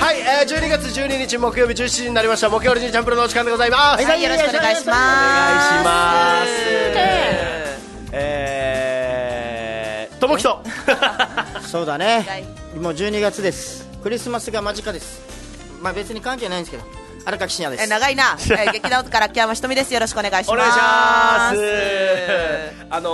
はい、12月12日木曜日17時になりました。木曜日にチャンプルのお時間でございます。 はい、よろしくお願いします。 お願いします。ともきとそうだね、もう12月です。クリスマスが間近です。まあ別に関係ないんですけど、荒垣真也です。 長いな。劇団から秋山ひとみです。よろしくお願いします。 お願いします。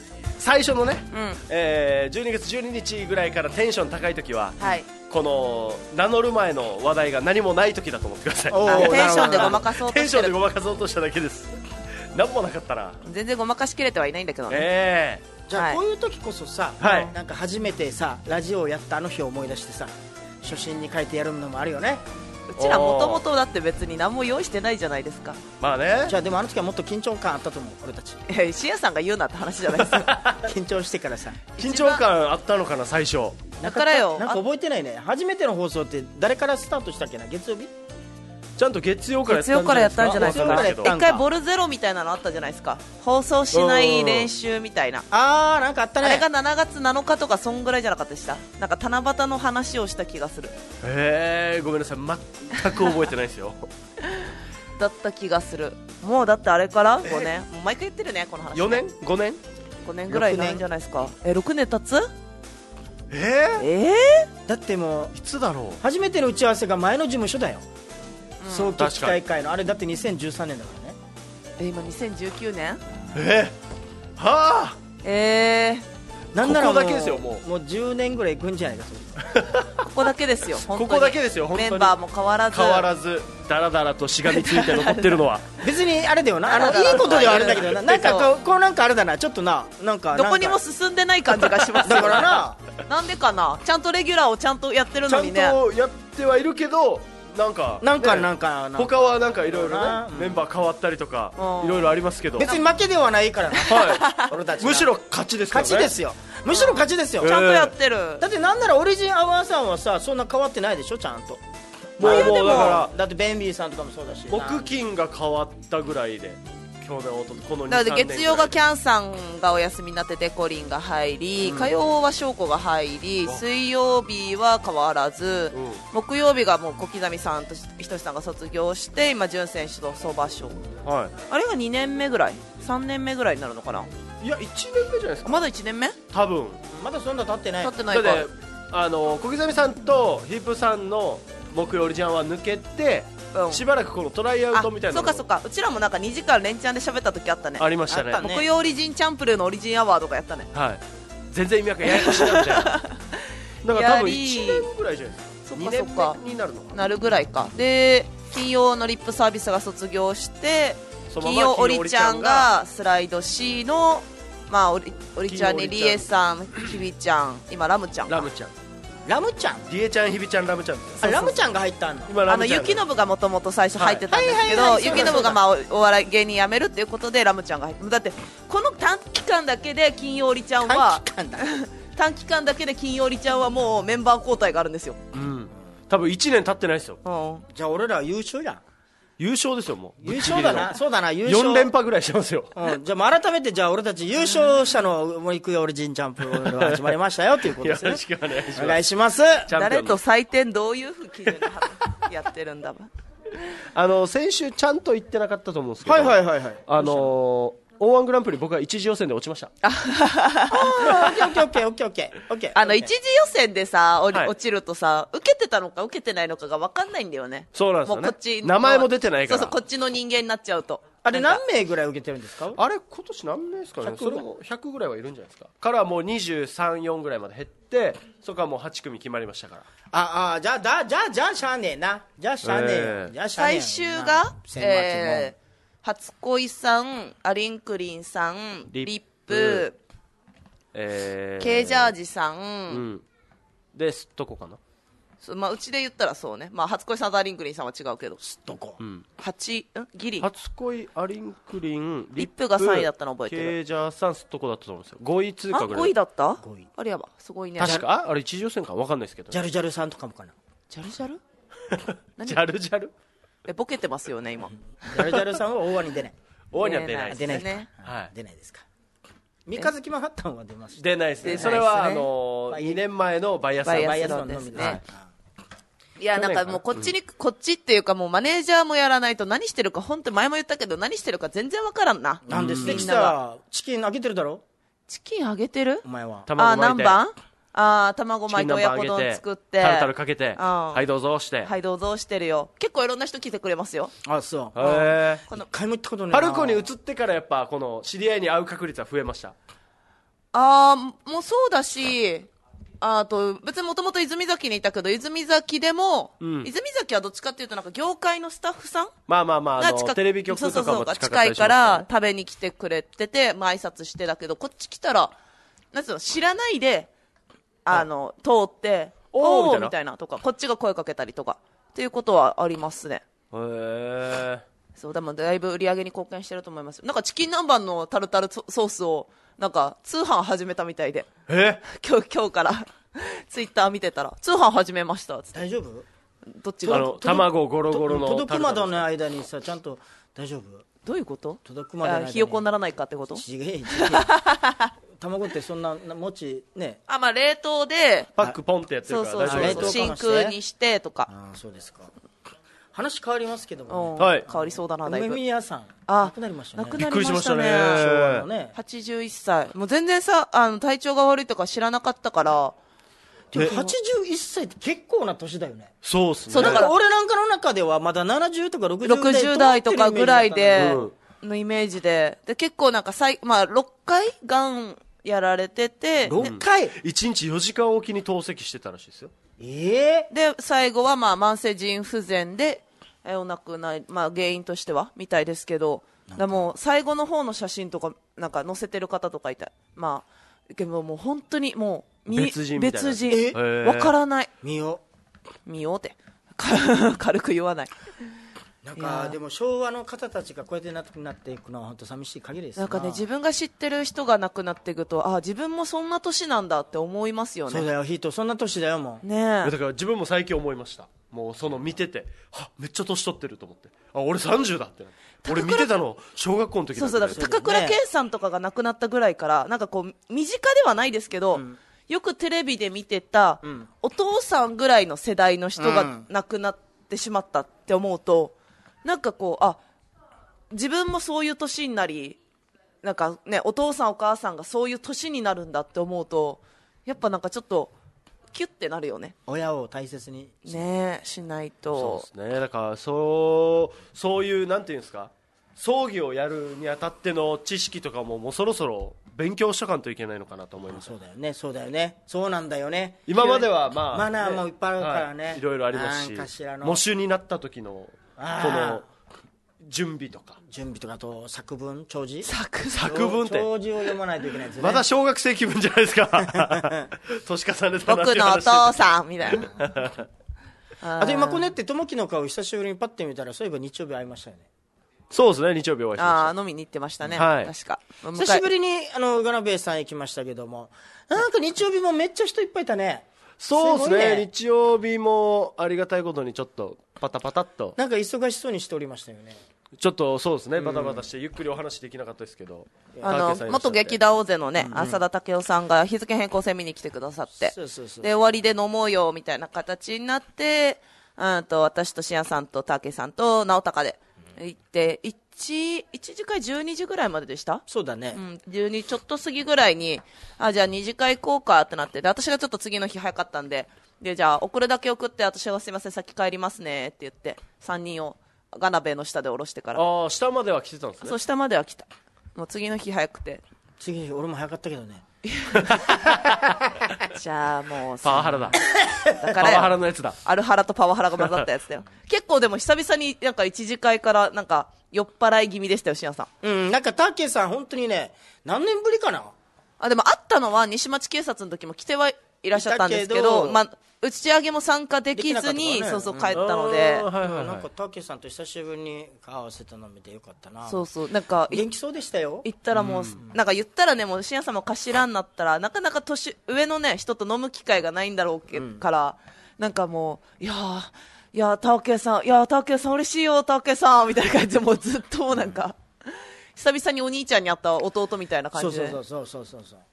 最初のね、12月12日ぐらいからテンション高い時は、はい、この名乗る前の話題が何もない時だと思ってください。 テンションでごまかそうとしてる。 テンションでごまかそうとしただけです。何もなかったら全然ごまかしきれてはいないんだけどね。 じゃあこういう時こそさ、はい、なんか初めてさラジオをやったあの日を思い出してさ、初心に書いてやるのもあるよね。 うちらもともとだって別に何も用意してないじゃないですか。 まあね。 じゃあでもあの時はもっと緊張感あったと思う、俺たち。 シエさんが言うなって話じゃないですか。 緊張してからさ。 緊張感あったのかな最初。 だからよ。 なんか覚えてないね。初めての放送って誰からスタートしたっけな。月曜日？ ちゃんと月曜からやったんじゃないですか。一回ボルゼロみたいなのあったじゃないですか。放送しない練習みたいな。 なんかあったね。 あれが7月7日とかそんぐらいじゃなかったでした。なんか七夕の話をした気がする。 ごめんなさい、全く覚えてないですよ。 だった気がする。もうだってあれから5年、もう毎回言ってるねこの話。 4年5年 5年ぐらいになるんじゃないですか。6年経つ？ だってもういつだろう。 初めての打ち合わせが前の事務所だよ。早期機大会のあれだって2013年だからね。 今2019年？ はあ。 なんならここだけですよ。もう10年ぐらいいくんじゃないか。 ここだけですよ。 ここだけですよ。本当にメンバーも変わらずだらだらとしがみついて残ってるのは別にあれだよな。いいことではあるんだけどな。なんかこうなんかあれだな。ちょっとなんかどこにも進んでない感じがします。 だからな。 なんでかな。ちゃんとレギュラーをちゃんとやってるのにね。 ちゃんとやってはいるけど。なんか他はなんかいろいろね、メンバー変わったりとかいろいろありますけど、 別に負けではないからな。 俺たちむしろ勝ちですからね。 勝ちですよ。むしろ勝ちですよ。 ちゃんとやってる。 だってなんならオリジンアワーさんはさ、そんな変わってないでしょ。ちゃんともうだからだってベンビーさんとかもそうだし、 木金が変わったぐらいで、去年この2、3年だって月曜がキャンさんがお休みになってデコリンが入り、火曜は翔子が入り、水曜日は変わらず、木曜日がもう小刻さんとひとしさんが卒業して、今潤選手と相場賞、あれが2年目ぐらい3年目ぐらいになるのかな。 いや1年目じゃないですか。 まだ1年目多分。 まだそんな経ってない。 だって小刻さんとヒップさんの木曜オリジナルは抜けて、しばらくこのトライアウトみたいな。 そうかうちらもなんか2時間連チャンで喋った時あったね。 ありましたね。 木曜オリジンチャンプルーのオリジンアワーとかやったね。 はい。全然意味わかんない。ややこしいなみたいな。だから多分1年ぐらいじゃないですか。2年目になるのかなるぐらいか。で金曜のリップサービスが卒業して、金曜オリちゃんがスライド C の、まあ、オリちゃんにリエさん、ひびちゃん、今ラムちゃんリエちゃん、ひびちゃん、ラムちゃん。 ラムちゃんが入ったんだ。ゆきのぶがもともと最初入ってたんですけど、ゆきのぶがまあお笑い芸人辞めるっていうことでラムちゃんが入って、だってこの短期間だけで金曜オリちゃんは短期間だけで金曜オリちゃんはもうメンバー交代があるんですよ。 多分1年経ってないですよ。 じゃあ俺らは優勝じゃん。 優勝ですよ。もう優勝だな。そうだな、優勝 4連覇ぐらいしてますよ。 じゃあ改めて、じゃあ俺たち優勝者のもう行くよオリジンチャンプが始まりましたよということですね。 よろしくお願いします。 お願いします。 誰と採点どういう基準でやってるんだば。先週ちゃんと言ってなかったと思うんですけど、O1 グランプリ僕は一次予選で落ちました。 オッケー。 一次予選でさ、落ちるとさ、受けてたのか受けてないのかが分かんないんだよね。 そうなんですよね。 もうこっち名前も出てないから。 そうこっちの人間になっちゃうと。 あれ何名ぐらい受けてるんですか。 あれ今年何名ですかね。それも100ぐらいはいるんじゃないですか。からもう23、4ぐらいまで減って、そこはもう8組決まりましたから。 じゃあしゃあねえな。じゃあしゃあねえよ。 最終が初恋さん、アリンクリンさん、リップ、ケージャージさん、 で、すっとこかな。 まあ、うちで言ったらそうね。まあ、初恋さんとアリンクリンさんは違うけど。 すっとこ。 ギリ。 初恋、アリンクリン、 リップが3位だったの覚えてる。 ケージャーさん、すっとこだったと思うんですよ。5位通過ぐらい。 5位だった ?5 位。あれやば。すごいね。 確か、あれ一次予選か分かんないですけど。 ジャルジャルさんとかもかな。 ジャルジャルジャルジャルボケてますよね、今。 ジャルジャルさんは大輪に出ない。 大輪には出ないです。 出ないですか。三日月マンハッタンは出ます。 出ないですね。それは2年前のバイアスロンですね。 いや、なんかもうこっちっていうかもうマネージャーもやらないと何してるか、本当前も言ったけど何してるか全然わからんな。 なんで素敵さ、チキンあげてるだろ。 チキンあげてるお前は。 何番卵巻いて親子丼作って。 タルタルかけて。はい、どうぞして。 はい、どうぞしてるよ。結構いろんな人来てくれますよ。 あ、そう。 へ一回も行ったことない。 パルコに移ってからやっぱ、この知り合いに会う確率は増えました。 もうそうだし、別にもともと泉崎にいたけど、泉崎でも、泉崎はどっちかっていうとなんか業界のスタッフさんまあ、テレビ局とかも近いから食べに来てくれてて、挨拶してだけど、こっち来たら、なんつうの、知らないで、通って、おーみたいなとか、こっちが声かけたりとか、っていうことはありますね。そう、でもだいぶ売り上げに貢献してると思います。なんかチキン南蛮のタルタルソースを、なんか通販始めたみたいで。今日からツイッター見てたら通販始めましたっつって。 大丈夫？ どっちが卵ゴロゴロの届くまでの間にさ、ちゃんと大丈夫？ どういうこと？ 届くまでの間にひよこにならないかってこと？ 違え卵ってそんな餅ね。 まあ冷凍でパックポンってやってるから大丈夫。 そう真空にしてとか。 そうですか。話変わりますけども、 変わりそうだな。だいぶ梅宮さん亡くなりましたね。 亡くなりましたね。 昭和のね。 81歳。もう全然さ、体調が悪いとか知らなかったから。 81歳って結構な年だよね。 そうっすね。 そうだから俺なんかの中ではまだ70とか60 代とかぐらいでのイメージで、結構なんか6回がんやられてて、 6回 1日4時間おきに透析してたらしいですよ。 で最後は慢性腎不全でお亡くなり、原因としてはみたいですけど、でも最後の方の写真とかなんか載せてる方とかいた。でももう本当にもう別人みたいな。 別人わからない。 見ようって軽く言わない。 なんかでも昭和の方たちがこうやって亡くなっていくのは本当寂しい限りですなんかね、自分が知ってる人が亡くなっていくと、自分もそんな年なんだって思いますよね。 そうだよ、ヒートそんな年だよもうね。 だから自分も最近思いました。もうその見てて、めっちゃ年取ってると思って、俺30だってなって。俺見てたの小学校の時だった。 そうだから高倉健さんとかが亡くなったぐらいからなんかこう身近ではないですけど、よくテレビで見てた、お父さんぐらいの世代の人が亡くなってしまったって思うと、なんかこう自分もそういう年になり、なんかね、お父さんお母さんがそういう年になるんだって思うと、やっぱなんかちょっとキュッてなるよね。 親を大切にねしないと。 そうですね。だからそういうなんていうんですか、葬儀をやるにあたっての知識とかもうそろそろ勉強しとかんといけないのかなと思います。 そうだよね、そうだよね、そうなんだよね。 今まではマナーもいっぱいあるからね、 いろいろありますし、喪主になった時のこの準備とかあと作文、弔辞、 作文って弔辞を読まないといけないですね。 まだ小学生気分じゃないですか。年重ねたなって話。 僕のお父さんみたいな。 あと今こねって友樹の顔久しぶりにパッて見たら、そういえば日曜日会いましたよね。 そうですね、日曜日お会いしました。 飲みに行ってましたね、 はい、 確か。 久しぶりにガナベイさん行きましたけども、なんか日曜日もめっちゃ人いっぱいいたね。 そうですね、日曜日もありがたいことにちょっとパタパタっとなんか忙しそうにしておりましたよね。 ちょっとそうですね、バタバタしてゆっくりお話できなかったですけど、 元劇団大勢のね、浅田武夫さんが日付変更線見に来てくださって、で終わりで飲もうよみたいな形になって、私としやさんと武さんと直隆で行って1時会12時ぐらいまででした。 そうだね、 12ちょっと過ぎぐらいにじゃあ2次会行こうかってなって、で私がちょっと次の日早かったんで、じゃあ送るだけ送って私がすいません先帰りますねって言って3人をガナベの下で降ろしてから。 下までは来てたんですね。 そう、下までは来た。もう次の日早くて、 次の日俺も早かったけどね。 じゃあもうパワハラだ。 だからパワハラのやつだ。 アルハラとパワハラが混ざったやつだよ。結構でも久々になんか一次会からなんか酔っ払い気味でしたよ、しやさん。なんかタケさん本当にね、何年ぶりかな。 でも会ったのは西町警察の時も来てはいらっしゃったんですけど、打ち上げも参加できずに、そうそう帰ったので、 なんかタケさんと久しぶりに顔合わせたの見てよかったな。 そうそう、なんか元気そうでしたよ。 行ったらもう、なんか言ったらね、もうしやさんも頭になったらなかなか年上のね人と飲む機会がないんだろうから、なんかもういやタケさん嬉しいよタケさんみたいな感じで、もうずっとなんか久々にお兄ちゃんに会った弟みたいな感じで。 そう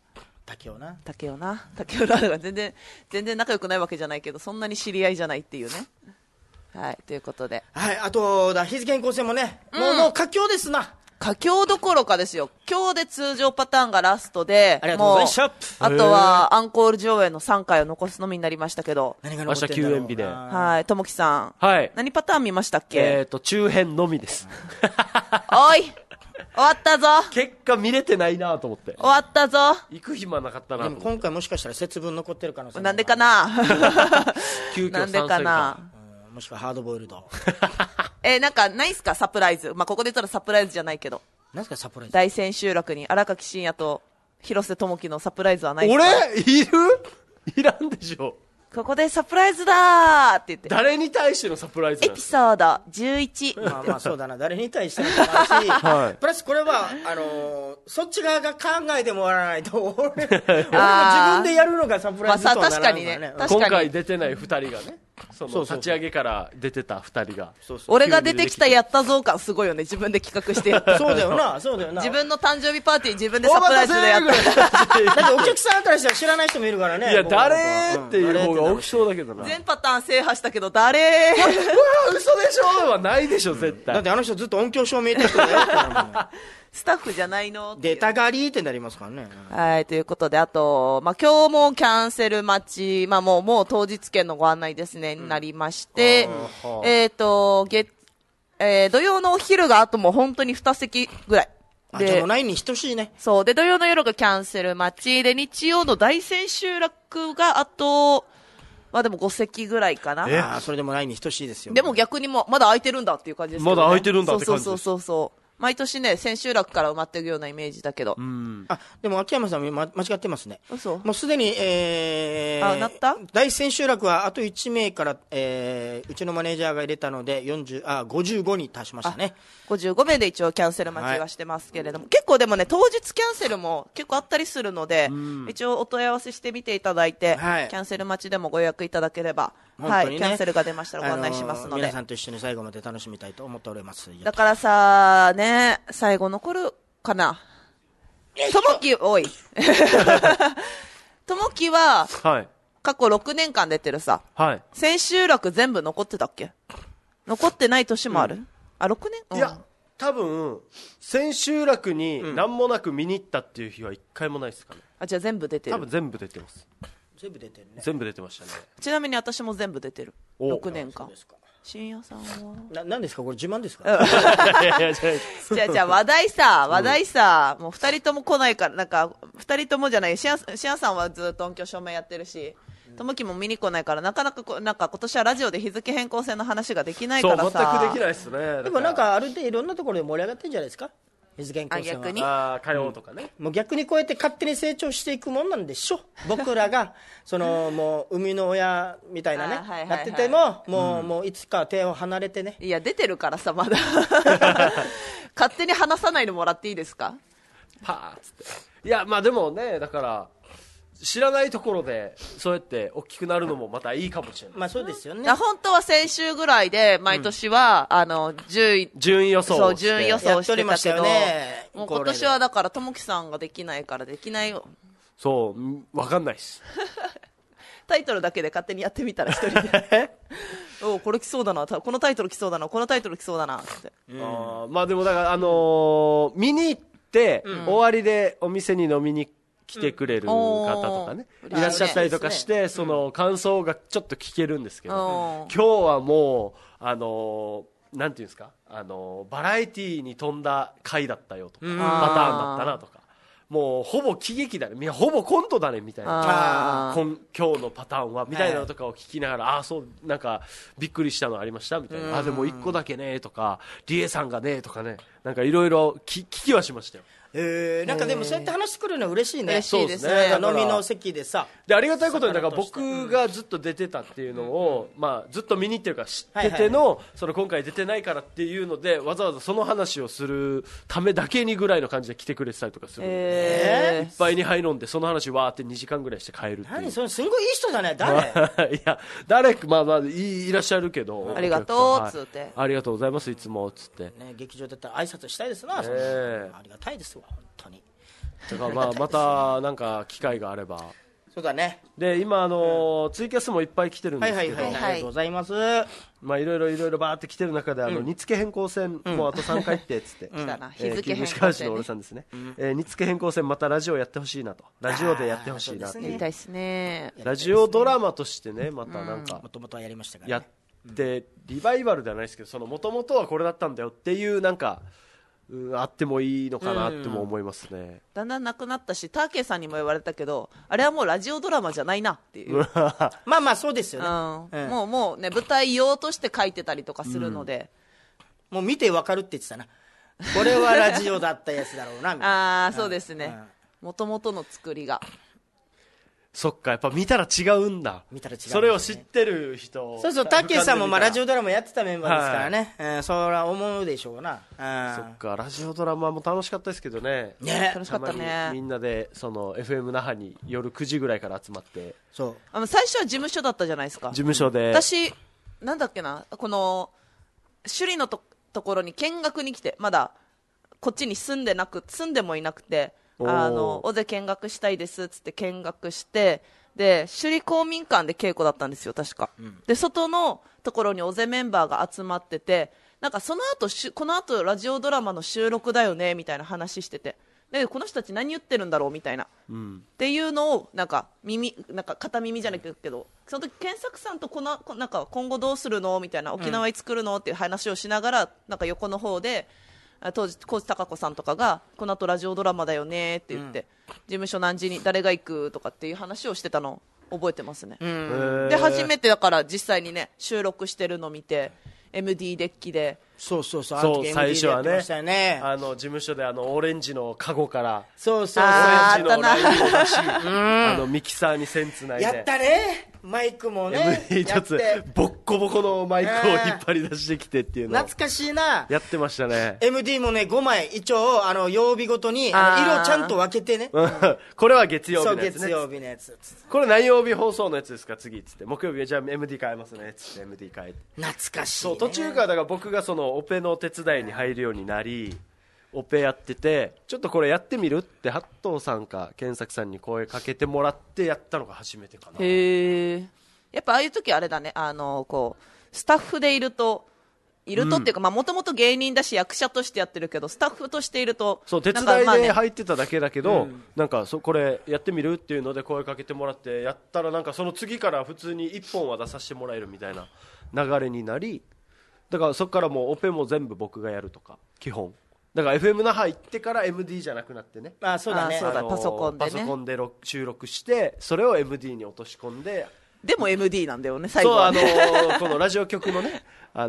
竹雄な全然仲良くないわけじゃないけど、そんなに知り合いじゃないっていうね。はい、ということで、 はい、あと日付変更線もね、もう佳境ですな。 佳境どころかですよ。今日で通常パターンがラストで、 ありがとうございました。 あとはアンコール上映の3回を残すのみになりましたけど、 何が明日休園日で、 はい、ともきさん、 はい、 何パターン見ましたっけ？ 中編のみです。 おい、終わったぞ。 結果見れてないなと思って。 終わったぞ。 行く暇なかったなと思って。 でも今回もしかしたら節分残ってる可能性なんでかな。 急遽なんでかな。 もしくはハードボイルド。 なんかないっすか、サプライズ。まあ、ここで言ったらサプライズじゃないけど。 なんすかサプライズ。 大千秋楽に荒垣真也と広瀬智樹のサプライズはないっすか？ 俺いる？いらんでしょ。 ここでサプライズだーって言って。 誰に対してのサプライズエピソード11。 まあそうだな、誰に対してもあるし、はい、プラスこれはそっち側が考えてもらわないと俺も自分でやるのがサプライズとはならないからね。 確かにね。 今回出てない2人がね、その立ち上げから出てた2人が、 俺が出てきたやったぞ感すごいよね。自分で企画してやった。 そうだよな、そうだよな。 自分の誕生日パーティー自分でサプライズでやった。 だってお客さんからしたら知らない人もいるからね。 いや誰っていう方が大きそうだけどな。 全パターン制覇したけど誰？ うわ嘘でしょはないでしょ絶対。 だってあの人ずっと音響照明って人だよ。 スタッフじゃないの出たがりってなりますからね。 はい、ということで、あと、まあ、今日もキャンセル待ち、まあ、もう当日券のご案内ですね、になりまして、土曜のお昼があともう本当に2席ぐらい。 で、じゃあもうないに等しいね。 そう。で、土曜の夜がキャンセル待ち、で、日曜の大千秋楽があと、まあでも5席ぐらいかな。 それでもないに等しいですよ。 でも逆にもまだ空いてるんだっていう感じですけどね。 まだ空いてるんだって感じです。 そう。毎年ね、千秋楽から埋まってるようなイメージだけど。 でも秋山さん間違ってますね。もうすでに、 なった大千秋楽はあと1名から、うちのマネージャーが入れたので55に達しましたね。 55名で一応キャンセル待ちはしてますけれども、結構でもね、当日キャンセルも結構あったりするので、一応お問い合わせしてみていただいて、キャンセル待ちでもご予約いただければ、はい、キャンセルが出ましたらご案内しますので、 皆さんと一緒に最後まで楽しみたいと思っております。 だからさね、最後残るかな。ともき、おい。ともきは、過去6年間出てるさ、千秋楽全部残ってたっけ？残ってない年もある？あ、6年？ いや、多分、千秋楽に何もなく見に行ったっていう日は1回もないですかね。 あ、じゃあ全部出てる。 多分全部出てます。 全部出てるね。 全部出てましたね。 ちなみに私も全部出てる。6年間。深夜さんは何ですかこれ自慢ですか？ じゃあ話題さ、もう2人とも来ないから、なんか2人ともじゃない、深夜さんはずっと音響照明やってるし、ともきも見に来ないから、なかなかなんか今年はラジオで日付変更線の話ができないからさ。 そう全くできないですね。 でもなんかある程度いろんなところで盛り上がってるんじゃないですか、日付変更線は。 逆に火曜とかね、 もう逆にこうやって勝手に成長していくもんなんでしょ。僕らがもう生みの親みたいなね、なっててももういつか手を離れてね。 いや出てるからさ、まだ勝手に話さないでもらっていいですか？ パーッつって。いやまあでもね、だから知らないところでそうやって大きくなるのもまたいいかもしれない。 まあそうですよね。 本当は先週ぐらいで毎年は、 順位予想をしてたけど、 ね、 もう今年はだからともきさんができないからできないよ。 そう分かんないですタイトルだけで勝手にやってみたら一人でおこれ来そうだな、このタイトル来そうだな、このタイトル来そうだなって、 まあでもだから見に行って、終わりでお店に飲みに来てくれる方とかね、いらっしゃったりとかして、その感想がちょっと聞けるんですけど、今日はもうなんていうんですか、バラエティーに富んだ回だったよとか、パターンだったなとか、もうほぼ喜劇だね、ほぼコントだねみたいな、今日のパターンはみたいなのとかを聞きながら、そうなんかびっくりしたのありましたみたいな、でも1個だけねとか、リエさんがねとかね、なんかいろいろ聞きはしましたよ。 なんかでもそうやって話してくるのは嬉しいね。 嬉しいですね。 飲みの席でさ。 でありがたいことにだから僕がずっと出てたっていうのを、まあずっと見に行ってるから知ってての、その今回出てないからっていうのでわざわざその話をするためだけにぐらいの感じで来てくれてたりとかする。いっぱいに入飲んでその話わーって2時間ぐらいして帰るっていう。 何それすごいいい人だね。誰？ いや誰まあいらっしゃるけど。 ありがとうっつって。 ありがとうございますいつもっつって。 ね劇場だったら挨拶したいですな。ありがたいですわ本当に。 だからまあまたなんか機会があれば。 そうだね。 で今ツイキャスもいっぱい来てるんですけど、 ありがとうございます。 まあいろいろバーって来てる中で煮付け変更線もうあと3回ってっつって、 来たな、日付変西更線ね川市の俺さんですね。煮付け変更線またラジオやってほしいなと、ラジオでやってほしいなってやりたいですね。 ラジオドラマとしてね、またなんかもともとはやりましたからやってリバイバルではないですけど、その元々はこれだったんだよっていうなんかあってもいいのかなっても思いますね。 だんだんなくなったし、ターケーさんにも言われたけど、あれはもうラジオドラマじゃないなっていう。 まあまあそうですよね。 もうね、舞台用として書いてたりとかするので、 もう見てわかるって言ってたな。これはラジオだったやつだろうなみたいな。 ああ、そうですね。もともとの作りが。 そっか、やっぱ見たら違うんだ。 見たら違うんだね。 それを知ってる人。 そうそう、タッケーさんもまあラジオドラマやってたメンバーですからね。それは思うでしょうな。 そっか、ラジオドラマも楽しかったですけどね。 ね、 楽しかったね。 みんなでその FM 那覇に夜9時ぐらいから集まって。 そう。 最初は事務所だったじゃないですか。 事務所で。 私なんだっけな、この首里のところに見学に来て、まだこっちに住んでもいなくて、尾瀬見学したいですっつって見学して。で首里公民館で稽古だったんですよ確か、で外のところに尾瀬メンバーが集まってて、なんかその後この後ラジオドラマの収録だよねみたいな話してて、でこの人たち何言ってるんだろうみたいな、っていうのをなんか片耳じゃないけど、その時健作さんとなんか今後どうするのみたいな、沖縄いつ来るのっていう話をしながら、なんか横の方で当時高知貴子さんとかがこの後ラジオドラマだよねって言って、事務所何時に誰が行くとかっていう話をしてたのを覚えてますね。で初めてだから実際にね収録してるの見て MD デッキで、 そう最初はね、事務所でオレンジのカゴからオレンジのラインを出し、ミキサーに線つないでやったね。マイクもね MD 一つボッコボコのマイクを引っ張り出してきてっていうの懐かしいな。 やってましたね。 MD もね5枚一応曜日ごとに色ちゃんと分けてねこれは月曜日のやつね。 月曜日のやつ。 これ何曜日放送のやつですか次っつって、木曜日じゃあ MD 変えますねっつって MD 変えて、 懐かしいね。 そう途中からだから僕がそのオペの手伝いに入るようになり、オペやってて、ちょっとこれやってみるって八藤さんか健作さんに声かけてもらってやったのが初めてかな。 へえ。やっぱああいう時あれだね、こうスタッフでいるとっていうか、もともと芸人だし役者としてやってるけど、スタッフとしているとそう手伝いで入ってただけだけど、なんかこれやってみるっていうので声かけてもらってやったら、なんかその次から普通に1本は出させてもらえるみたいな流れになり、だからそこからもうオペも全部僕がやるとか基本だから FM 那覇行ってから MD じゃなくなってね。 そうだね。 パソコンでね、 パソコンで収録してそれを MD に落とし込んで、 でも MD なんだよね最後はね。 そうこのラジオ局のねあ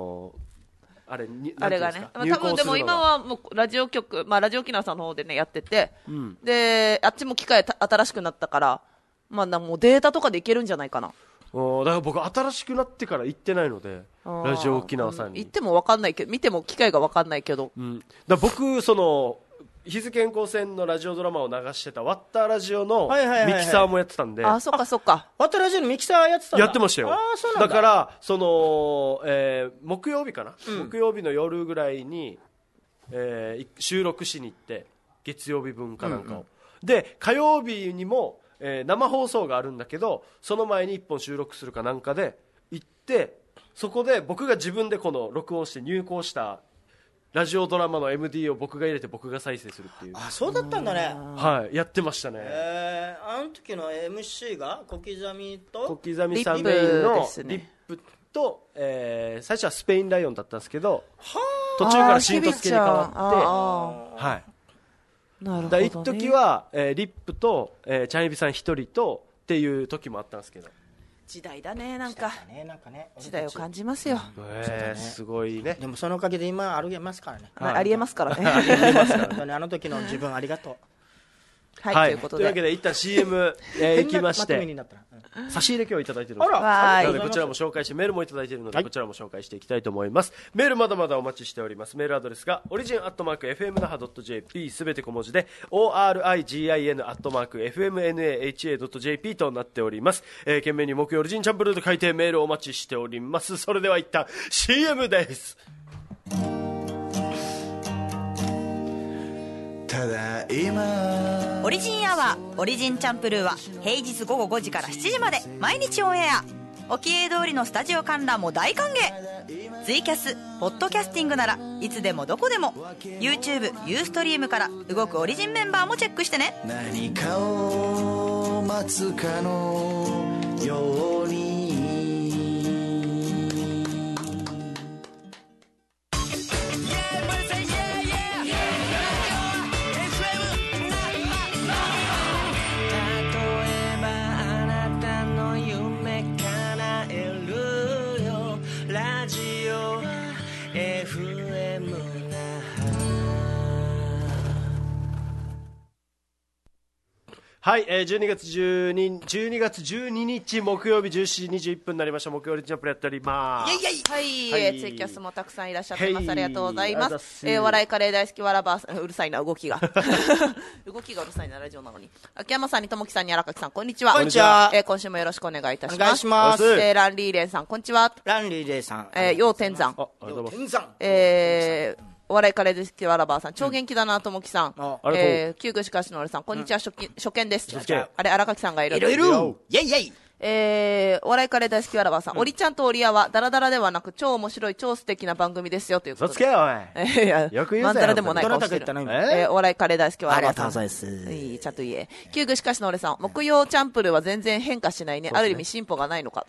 れがね、 多分でも今はもうラジオ局、ラジオ沖縄さんの方でねやってて、であっちも機械新しくなったから、もうデータとかでいけるんじゃないかな。 だから僕新しくなってから行ってないので、ラジオ沖縄さんに行っても分かんないけど、見ても機会が分かんないけど、 だ僕その日付変更線のラジオドラマを流してたワッターラジオのミキサーもやってたんで、 そっかそっか、 ワッターラジオのミキサーやってたんだ。 やってましたよ。だからその、木曜日かな、木曜日の夜ぐらいに、収録しに行って月曜日分かなんかを、で火曜日にも生放送があるんだけど、その前に1本収録するかなんかで行って、そこで僕が自分でこの録音して入稿したラジオドラマの MD を僕が入れて僕が再生するっていう。 そうだったんだね。 はいやってましたね。 あの時の MC が小刻みさんメインのリップと、最初はスペインライオンだったんですけど、途中からしんとすけに変わって、はいなるほどね。 一時は、リップと、チャンエビさん一人とっていう時もあったんですけど、 時代だね、なんか時代を感じますよ。 すごいね。 でもそのおかげで今ありえますからね。 ありえますからね。 あの時の自分ありがとう。 はい、ということで、 というわけで一旦 CM 行きまして、差し入れ今日いただいてるので、なのでこちらも紹介して、メールもいただいているので、こちらも紹介していきたいと思います。メールまだまだお待ちしております。メールアドレスがorigin@fmnaha.jp すべて小文字で origin@fmnaha.jp となっております。懸命に木曜オリジンチャンプルーと書いてメールお待ちしております。それでは一旦 CM です。 ただいまオリジンアワーオリジンチャンプルーは平日午後5時から7時まで毎日オンエア。お気鋭通りのスタジオ観覧も大歓迎。ツイキャスポッドキャスティングならいつでもどこでも YouTube、ユーストリームから動くオリジンメンバーもチェックしてね。 何かを待つかのようにはい、12月12日木曜日17時21分になりました。木曜日ジャンプやっております。 はい、 はい、 ツイキャスもたくさんいらっしゃってます。ありがとうございまありがとうございますす。笑いカレー大好きわらばーさん、うるさいな、動きが。動きがうるさいな、ラジオなのに。秋山さんにともきさんに荒垣さん、こんにちは。 こんにちは。 今週もよろしくお願いいたします。 お願いします。 ランリーレンさん、こんにちは。 ランリーレイさん。 よう天山。 ありがとうございます。 天山。 お笑いカレーですきわらばーさん、超元気だな、ともきさん。 ありがとう。 旧具しかしの俺さん、こんにちは、初見です。 初見あれ、荒垣さんがいる。 いろいろイェイイェイ。 お笑いカレー大好きわらばーさん、おりちゃんとおりやは、ダラダラではなく、超面白い、超素敵な番組ですよ、ということで。 嘘つけよ、おい。 いや、 よく言うぜまんざらでもない顔してる。 どなたか言ったのお笑いカレー大好きわらばーさん。 ありがとうございますいい、ちゃんと言え。旧具しかしの俺さん、木曜チャンプルーは全然変化しないね。ある意味進歩がないのかと。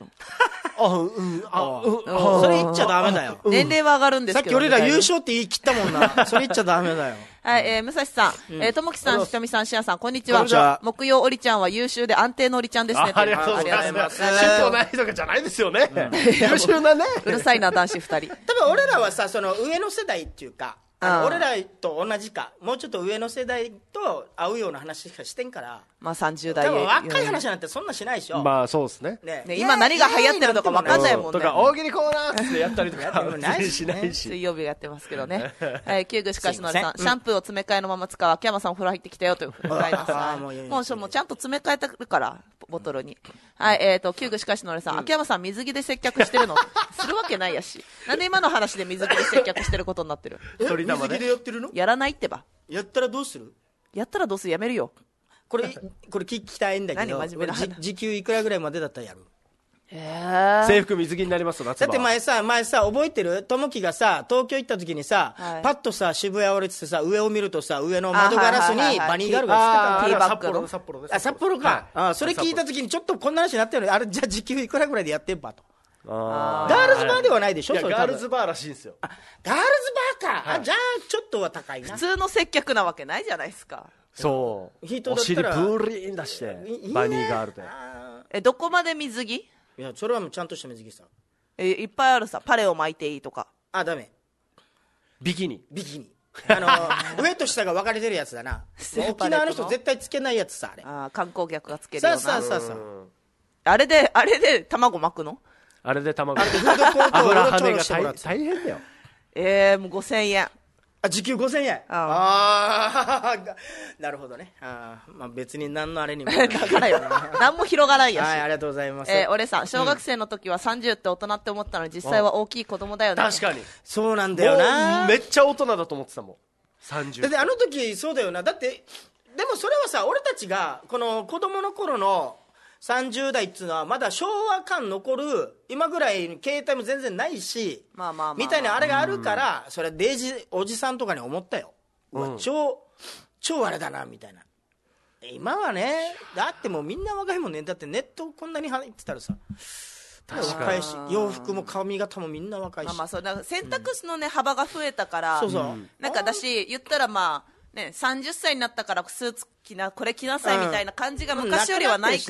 それ言っちゃダメだよ。 年齢は上がるんですさっけど。 き俺ら優勝って言い切ったもんな。それ言っちゃダメだよ。 はい、武蔵さん、ともきさん、ひとみさん、しやさん、こんにちは。 こんにちは木曜おりちゃんは優秀で安定のおりちゃんですね。 ありがとうございます。進歩ないとかじゃないですよね。優秀なね。 うるさいな、男子二人。 多分俺らはさ、その上の世代っていうか、 ああ俺らと同じか、もうちょっと上の世代と合うような話しかしてんから、 まあ30代多分若い話なんてそんなしないでしょ。 まあそうですね。 ねね今何が流行ってるのか分かんないもんね。 とか大喜利コーナーってやったりとかやってもないししないし。 水曜日やってますけどね。旧具しかしのりさん、シャンプーを詰め替えのまま使う秋山さんお風呂入ってきたよということでございます。もうちゃんと詰め替えてるから、ボトルに。はい、旧具しかしのりさん、秋山さん水着で接客してるのするわけないやし。なんで今の話で水着で接客してることになってる一人玉水着でね。 やってるの？ やらないってば。 やったらどうする？ やったらどうするやめるよ。 これ聞きたいんだけど、 何真面目な話時給いくらぐらいまでだったらやる？ 制服水着になりますと夏場。 だって前さ覚えてる？ともきがさ東京行った時にさ、 はいパッとさ渋谷降りててさ、上を見るとさ、上の窓ガラスにバニーガールがティーバッ札グの幌、札幌です。 あ札幌か、 はいそれ聞いた時にちょっとこんな話になったよね。あれじゃあ時給いくらぐらいでやってんばと。 あガールズバーではないでしょ？ いやそれ多分ガールズバーらしいんですよ。 ガールズバーか、あじゃあちょっとは高いな。 普通の接客なわけないじゃないですか。 そう。 人お尻だったらプーリン出してバニーガールで。 どこまで水着？ いやそれはもうちゃんとした水着さ。 いっぱいあるさ。パレを巻いていいとか。 あダメ。 ビキニ。 ビキニ上と下が分かれてるやつだな。沖縄の人絶対つけないやつさ、あれ。 観光客がつけるような。 さああれで卵巻くの？ あれで卵。 フードコートを油跳ねうろちょろしてもらって。 が大変だよ。 もう5000円。 あ時給5000円。ああなるほどね。まあ別に何のあれにもだからよ。何も広がらんやし。 はいありがとうございます。 俺さん、小学生の時は30って大人って思ったのに、実際は大きい子供だよね。 確かに。 そうなんだよな。 もうめっちゃ大人だと思ってたもん。30。 であの時そうだよな。だってでもそれはさ、俺たちがこの子供の頃の30代っていうのはまだ昭和感残る、今ぐらい携帯も全然ないし、みたいなあれがあるから、それはデイジおじさんとかに思ったよ。超あれだなみたいな。今はね、だってもうみんな若いもんね。だってネットこんなに入ってたらさ、若いし、洋服も髪型もみんな若いし。 そうなんか選択肢のね、幅が増えたから、 そうそう。 なんかだし、言ったらまあ、ね、30歳になったからスーツこれ着なさいみたいな感じが昔よりはないから、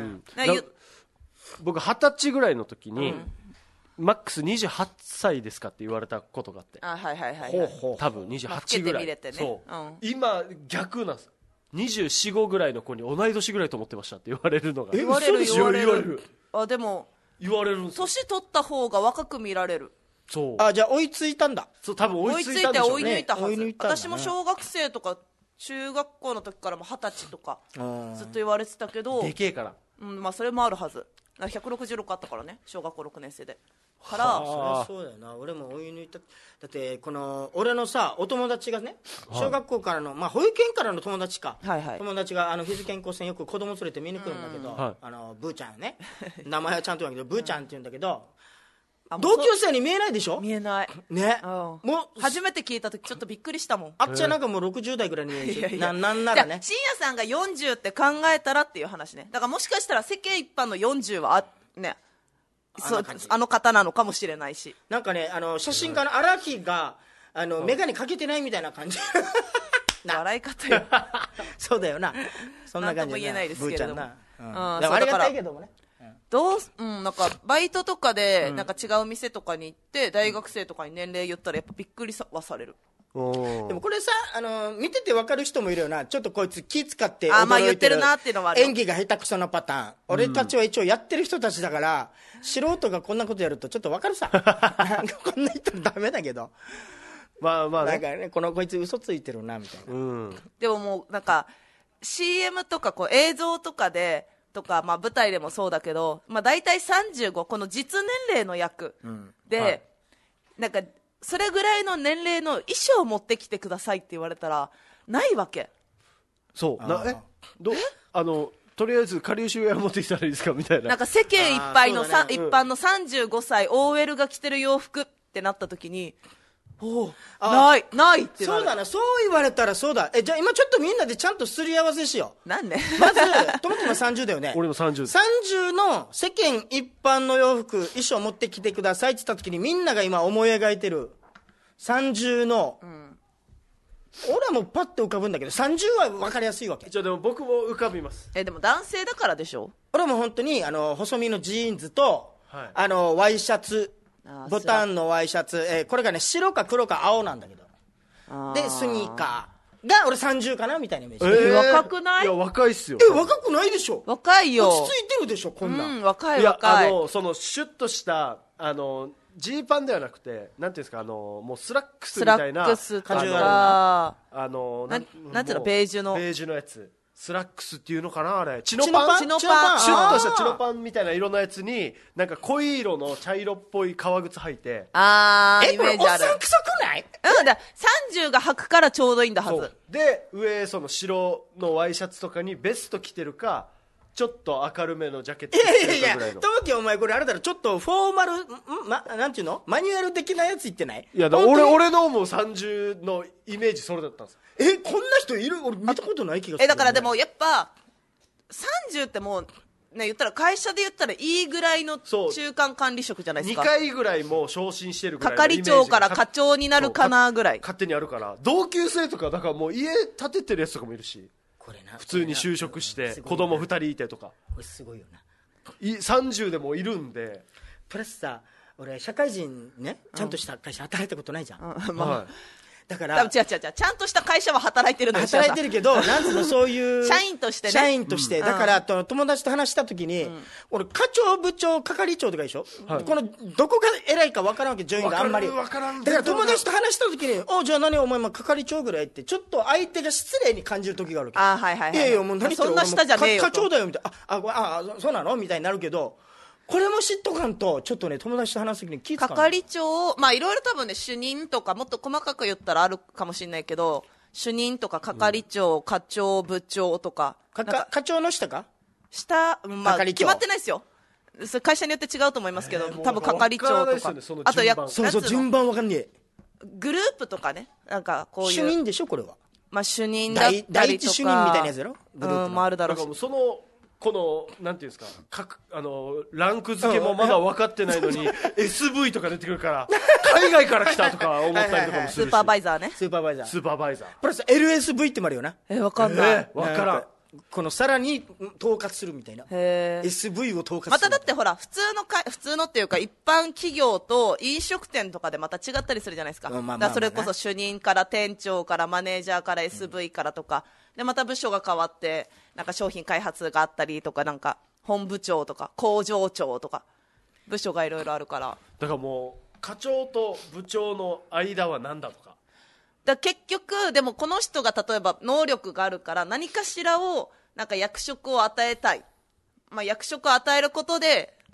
僕20歳ぐらいの時に、マックス28歳ですかって言われたことがあって、多分28ぐらい、今逆なんですよ。24、5ぐらいの子に同い年ぐらいと思ってましたって言われるのが。 言われる。でも言われるんですよ。 年取った方が若く見られる。 そう。 じゃあ追いついたんだ。 そう多分追いついたんでしょうね。 追い抜いたはず。私もね小学生とか中学校の時からも20歳とかずっと言われてたけど、 でけえから。 まあそれもあるはず。166あったからね、小学校6年生で。 から、 そりゃそうだよな。俺もお湯抜いた。だってこの俺のさお友達がね、小学校からの、まあ保育園からの友達か、 はいはい、 友達が日付健康戦よく子供連れて見に来るんだけど、ブーちゃんね、名前はちゃんと言うんだけどブーちゃんって言うんだけど、同級生に見えないでしょ。 見えないね。 もう初めて聞いた時ちょっとびっくりしたもん。 あっちはなんかもう60代ぐらいに見えるし、なんならね。 深夜さんが40って考えたらっていう話ね。だからもしかしたら世間一般の40はね、あの方なのかもしれないし、 なんかね写真家の荒木が眼鏡かけてないみたいな感じ笑い方よそうだよな、そんな感じ。 なんとも言えないですけれども、 ありがたいけどもね。 なんかバイトとかでなんか違う店とかに行って大学生とかに年齢言ったらやっぱびっくりはされる。 でもこれさ見てて分かる人もいるよな。ちょっとこいつ気使ってまあ言ってるなっていうのはある。 演技が下手くそなパターン。俺たちは一応やってる人たちだから、素人がこんなことやるとちょっと分かるさこんな人ダメだけど、 まあまあね、 なんかね、こいつ嘘ついてるなみたいな、 でももうなんか CM とかこう映像とかでとか、まあ、舞台でもそうだけど、まあ、大体35この実年齢の役、で、なんかそれぐらいの年齢の衣装を持ってきてくださいって言われたらないわけ。 そうとりあえずかりゆしウェア持ってきたらいいですかみたいな。 なんか世間一般の、一般の35歳 OL が着てる洋服ってなった時にないってなる。 そうだな、そう言われたらそうだ。じゃあ今ちょっとみんなでちゃんとすり合わせしよう。 なんでまずともきも30だよね。 俺も30。 30の世間一般の洋服衣装持ってきてくださいって言った時にみんなが今思い描いてる30の、俺はもうパッと浮かぶんだけど30は分かりやすいわけ。 じゃあでも僕も浮かびます。 でも男性だからでしょ。 俺はもう本当に細身のジーンズと、ワイシャツ、ボタンのワイシャツ、これがね白か黒か青なんだけど、でスニーカーが俺30かなみたいなイメージ。 若くない？ いや若いっすよ。 若くないでしょ。 若いよ。 落ち着いてるでしょこんなん。 若い。 いやそのシュッとしたジーパンではなくてなんていうんですかもうスラックスみたいな。 スラックスとかなんていうのベージュのやつ。スラックスっていうのかなあれ。 チノパン。シュッとしたチノパンみたいな色のやつになんか濃い色の茶色っぽい革靴履いて。 イメージある。 これおっさんくさくない？ だ30が履くからちょうどいいんだはず。 で上その白のワイシャツとかにベスト着てるかちょっと明るめのジャケット着てるかぐらいの。 友樹お前これあれだろちょっとフォーマルなんていうのマニュアル的なやつ言ってない？ いやだ俺のもう30のイメージそれだったんです。 こんな人いる？俺見たことない気がする。 だからでもやっぱ30ってもうね言ったら会社で言ったらいいぐらいの中間管理職じゃないですか。 2回ぐらいもう昇進してるぐらいの係長から課長になるかなぐらい勝手にあるから。同級生とかだからもう家建ててるやつとかもいるし、これな普通に就職して子供2人いてとか。 これすごいよな。 30 でもいるんで。 プラスさ俺社会人ねちゃんとした会社働いたことないじゃん。だから違うちゃんとした会社は働いてるのよ。 働いてるけどなんつうのそういう社員としてね。 社員として、だから友達と話した時に、俺課長部長係長とかでしょ、このどこが偉いか分からんわけ。順位があんまりだから友達と話した時にじゃあ何お前係長ぐらいってちょっと相手が失礼に感じる時があるわけ。いやいやもう何言ってる、 そんな下じゃねえよ課長だよみたいな。そうなのみたいになるけど、これも知っとかんとちょっとね友達と話す時に気使う。 係長いろいろ多分ね主任とかもっと細かく言ったらあるかもしれないけど、主任とか係長、課長部長とか課長の下か下、決まってないですよ。会社によって違うと思いますけど、多分係長とか、あとそう順番わかんねえ。 グループとかね、なんかこういう主任でしょこれは。 主任だったりとか第一主任みたいなやつやろ。グループもあるだろうし。 このなんていうんですか、ランク付けもまだ分かってないのにSV とか出てくるから海外から来たとか思ったりとかもするし。 スーパーバイザーね。 スーパーバイザープラス LSV ってもあるよな。 分かんない。 分からん。 このさらに統括するみたいな。SV を統括する。 まただってほら普通のっていうか一般企業と飲食店とかでまた違ったりするじゃないですか。だからそれこそ主任から店長からマネージャーから SV からとか、でまた部署が変わってなんか商品開発があったりとか、なんか本部長とか工場長とか部署がいろいろあるから。 だからもう課長と部長の間は何だとか。 結局でもこの人が例えば能力があるから何かしらをなんか役職を与えたい、役職を与えることで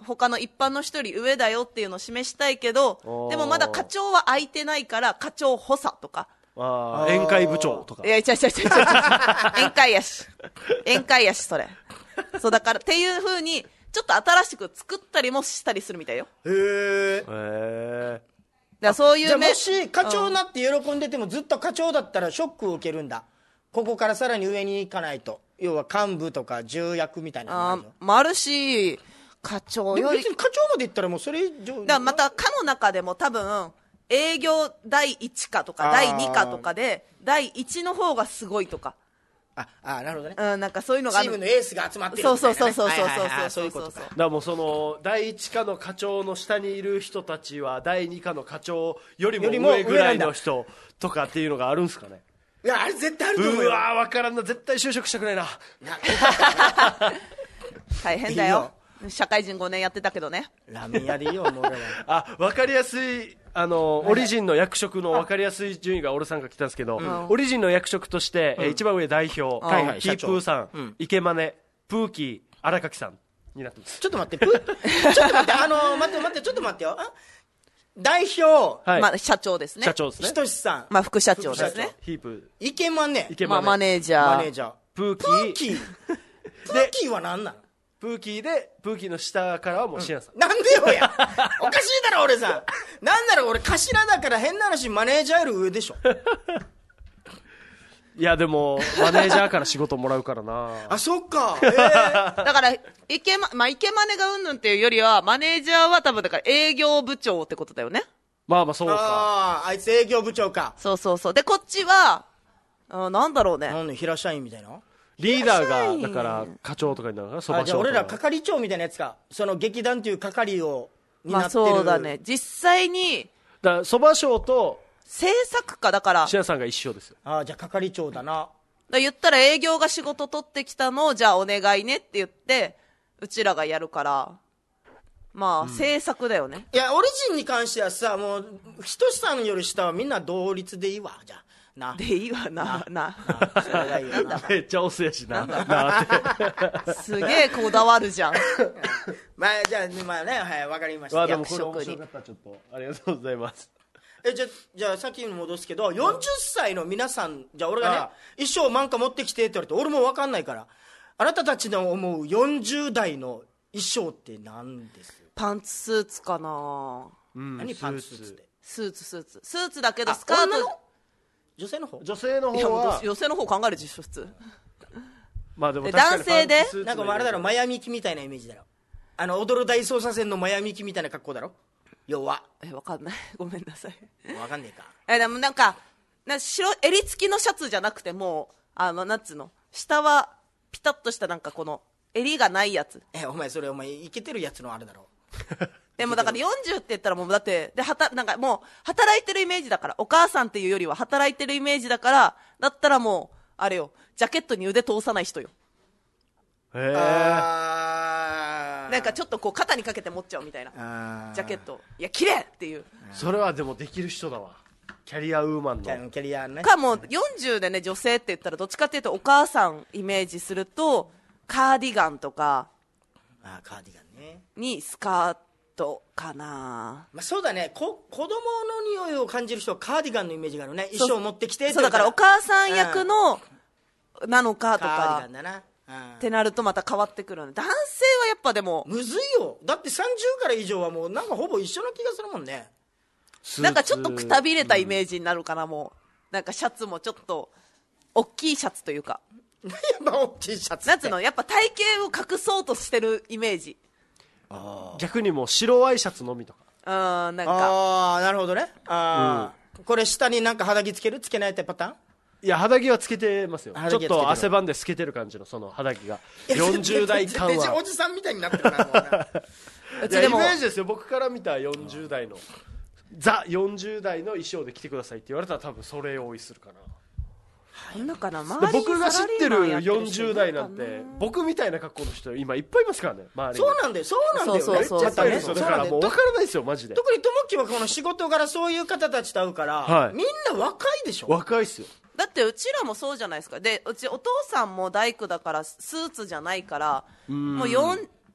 他の一般の人より上だよっていうのを示したいけど、でもまだ課長は空いてないから課長補佐とか、 宴会部長とか。 いや、違う宴会やしそれ。そうだからっていう風にちょっと新しく作ったりもしたりするみたいよ。 へえ。 だからそういうじゃあもし課長になって喜んでてもずっと課長だったらショックを受けるんだ。ここからさらに上に行かないと。要は幹部とか重役みたいなのもあるよ。 もあるし、課長より。 でも別に課長まで行ったらもうそれ以上。 だからまた課の中でも多分、営業第1課とか第2課とかで、第1の方がすごいとか。 なるほどね。 なんかそういうのがある。 チームのエースが集まってるみたいな、ね。 そういうことか。 だからもうその第一課の課長の下にいる人たちは第二課の課長よりも上ぐらいの人とかっていうのがあるんですかね。 いや、あれ絶対あると思うよ。 うわー、分からんな。絶対就職したくないな。 大変だよ。社会人5年やってたけどね。 ラーメン屋でいいよ、もう俺は。 分かりやすい、オリジンの役職の分かりやすい順位が俺さんが来たんですけど、オリジンの役職として、一番上代表、キープーさん、池真似、プーキー、荒垣さんになってます。 ちょっと待って、ちょっと待って、ちょっと待ってよ。代表、 まあ、社長ですね。 社長ですね。 ひとしさん。 まあ、副社長ですね。 ヒープ。 池真似。 まあ、マネージャー。 プーキーは何なの？ プーキーの下からはもうシアンさん。 なんでよや。おかしいだろ、俺さ。なんなら俺、頭だから変な話、マネージャーより上でしょ。 いや、でも、マネージャーから仕事もらうからな。 そっか。 だから、池真似がうんぬんっていうよりは、マネージャーは多分だから営業部長ってことだよね。 まあそうか。 あいつ営業部長か。 そう。で、こっちは、なんだろうね。 なんで平社員みたいな。 リーダーが、だから、課長とかになるから、そば長とか。 じゃあ俺ら係長みたいなやつか。その劇団っていう係を、になってる。 まあそうだね。実際に、 だから、そば長と、 制作家だから。 シアンさんが一緒ですよ。 じゃあ係長だな。 言ったら営業が仕事取ってきたのを、じゃあお願いねって言って、うちらがやるから、まあ、制作だよね。 いや、オリジンに関してはさ、もう、ひとしさんより下はみんな同率でいいわ、じゃあ。な。 でいいわな。 それがいいわな。 めっちゃ遅いしな。 すげえこだわるじゃん。 まあ、じゃあ、まあね、はい、わかりました。 でもこれ面白かった、ちょっと。ありがとうございます。 じゃあさっきに戻すけど、40歳の皆さん、じゃあ俺がね、衣装なんか持ってきてって言われて、俺も分かんないから、あなたたちの思う40代の衣装って何です？ パンツスーツかな。 何パンツスーツって？ スーツだけどスカート。 女性の方は女性の方考えるでしょ普通。 まあでも男性でなんかあれだろ、マヤミキみたいなイメージだろ。踊る大捜査線のマヤミキみたいな格好だろ。要はわかんない。ごめんなさい。 わかんねえか。 でもなんか襟付きのシャツじゃなくてもなんつうの、下はピタッとしたなんかこの襟がないやつ。 お前それイケてるやつのあれだろ。 でもだから40って言ったらもうだってなんかもう働いてるイメージだから、お母さんっていうよりは働いてるイメージだから、だったらもうあれよ、ジャケットに腕通さない人よ。なんかちょっとこう肩にかけて持っちゃうみたいなジャケット。いや綺麗っていう。 それはでもできる人だわ。キャリアウーマンのキャリアね。 かも40でね、女性って言ったらどっちかっていうとお母さんイメージするとカーディガンとかカーディガンねにスカートかな。 まあそうだね。子供の匂いを感じる人はカーディガンのイメージがあるね。衣装持ってきてって。 そうだからお母さん役のなのかとか。 カーディガンだな。 ってなるとまた変わってくるので、男性はやっぱでもむずいよ。だって30から以上はもうなんかほぼ一緒な気がするもんね。 なんかちょっとくたびれたイメージになるから、もうなんかシャツもちょっと大きいシャツというか、 やっぱ大きいシャツなんつうの、やっぱ体型を隠そうとしてるイメージ。 逆にもう白ワイシャツのみとか。 なんかなるほどね。これ下になんか肌着つけるつけないってパターン？ いや、肌着はつけてますよ。ちょっと汗ばんで透けてる感じのその肌着が。40代感は。 おじさんみたいになってるな、もうな。 いや、イメージですよ。僕から見た40代の、ザ40代の衣装で来てくださいって言われたら多分それを用意するかな。僕が知ってる40代なんて、僕みたいな格好の人今いっぱいいますからね、周りに。 そうなんだよ、そうなんだよ。めっちゃいっぱいいるんですよ。 だからもう分からないですよ、マジで。 特にともっきはこの仕事柄そういう方たちと会うから、みんな若いでしょ。 若いっすよ。 だってうちらもそうじゃないですか。で、うちお父さんも大工だからスーツじゃないから、もう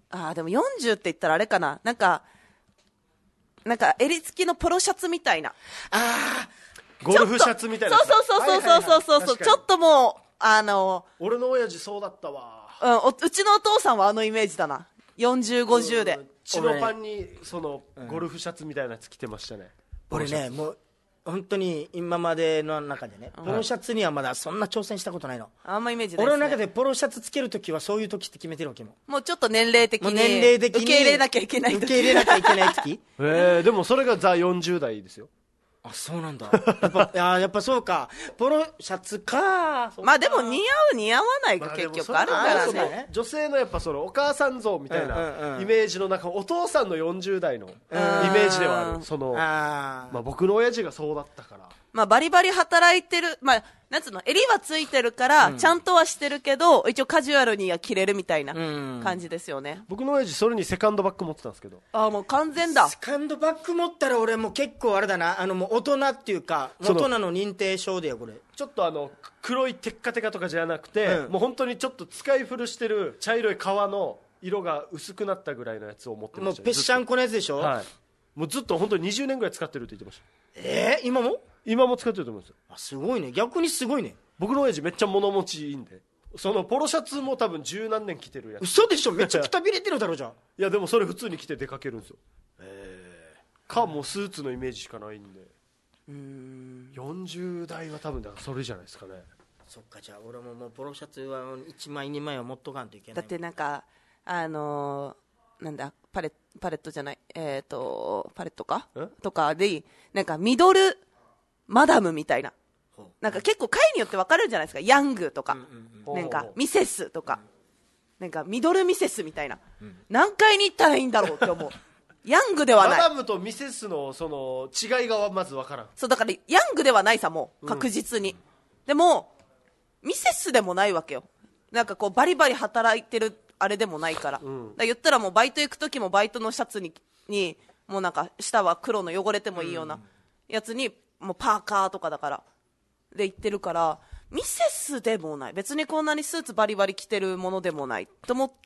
でも40って言ったらあれかな、なんか襟付きのポロシャツみたいな、 ゴルフシャツみたいな。 そうちょっともう俺の親父そうだったわ。 うちのお父さんはあのイメージだな。40、50でチノパンにそのゴルフシャツみたいなやつ着てましたね。 俺ね、もう本当に今までの中でね、ポロシャツにはまだそんな挑戦したことないの。 あんまイメージないですね。 俺の中でポロシャツつけるときはそういう時って決めてるわけも。 もうちょっと年齢的に受け入れなきゃいけない時。 受け入れなきゃいけない時でもそれがザ40代ですよ。 あ、そうなんだ。やっぱそうか。ポロシャツか。 まあでも似合う似合わないが結局あるからね。 女性のやっぱそのお母さん像みたいなイメージの中、お父さんの40代のイメージではある。その僕の親父がそうだったから。 まあバリバリ働いてる、なんつうの、襟はついてるから、ちゃんとはしてるけど、一応カジュアルには着れるみたいな感じですよね。 僕の親父それにセカンドバッグ持ってたんですけど。 もう完全だ。 セカンドバッグ持ったら俺もう結構あれだな、もう大人っていうか、大人の認定証でよ、これ。 ちょっと黒いテッカテカとかじゃなくて、もう本当にちょっと使い古してる茶色い革の色が薄くなったぐらいのやつを持ってました。 もうぺっしゃんこのやつでしょ。 はい。もうずっと本当に20年ぐらい使ってるって言ってました。 今も使ってると思うんですよ。 すごいね。逆にすごいね。 僕の親父めっちゃ物持ちいいんで、そのポロシャツも多分十何年着てるやつ。 嘘でしょ。めっちゃくたびれてるだろじゃん。 いやでもそれ普通に着て出かけるんですよ。もうスーツのイメージしかないんで。40代は多分だからそれじゃないですかね。 そっか、じゃあ俺ももうポロシャツは1枚2枚は持っとかんといけない。 だってなんかなんだパレットじゃない、パレットかとかでなんかミドルマダムみたいな、なんか結構回によって分かるじゃないですか。ヤングとか、なんかミセスとか、なんかミドルミセスみたいな、何回に行ったらいいんだろうって思う。ヤングではない。 マダムとミセスのその違いがまず分からん。 そうだからヤングではないさ、もう確実に、でもミセスでもないわけよ。なんかこうバリバリ働いてるあれでもないから、だから言ったらもうバイト行く時もバイトのシャツにもうなんか下は黒の汚れてもいいようなやつにもうパーカーとかだからで行ってるから、ミセスでもない、別にこんなにスーツバリバリ着てるものでもないと思って、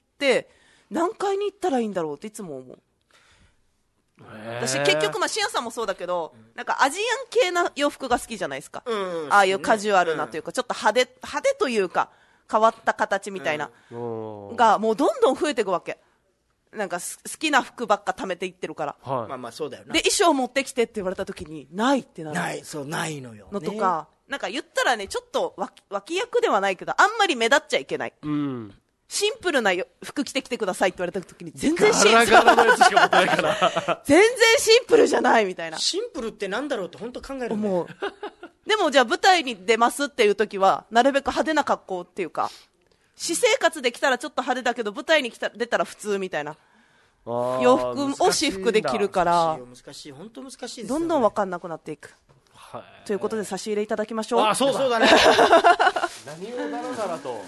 何階に行ったらいいんだろうっていつも思う。私結局シアさんもそうだけど、なんかアジアン系な洋服が好きじゃないですか、ああいうカジュアルなというか、ちょっと派手というか変わった形みたいな、がもうどんどん増えていくわけ。なんか好きな服ばっか貯めていってるから、 まあそうだよな。 で衣装持ってきてって言われた時にないってなる。 ないのよのとか、なんか言ったらね、ちょっと脇役ではないけどあんまり目立っちゃいけない、シンプルな服着てきてくださいって言われた時に全然シンプルガラガラのやつしか持ってないから全然シンプルじゃないみたいな。 シンプルってなんだろうって本当考える思う。でもじゃあ舞台に出ますっていう時はなるべく派手な格好っていうか、私生活で着たらちょっと派手だけど舞台に出たら普通みたいな洋服を私服で着るから、 難しい、本当難しいですよね。 どんどん分かんなくなっていく、ということで差し入れいただきましょう。 そうだね何をだらだらと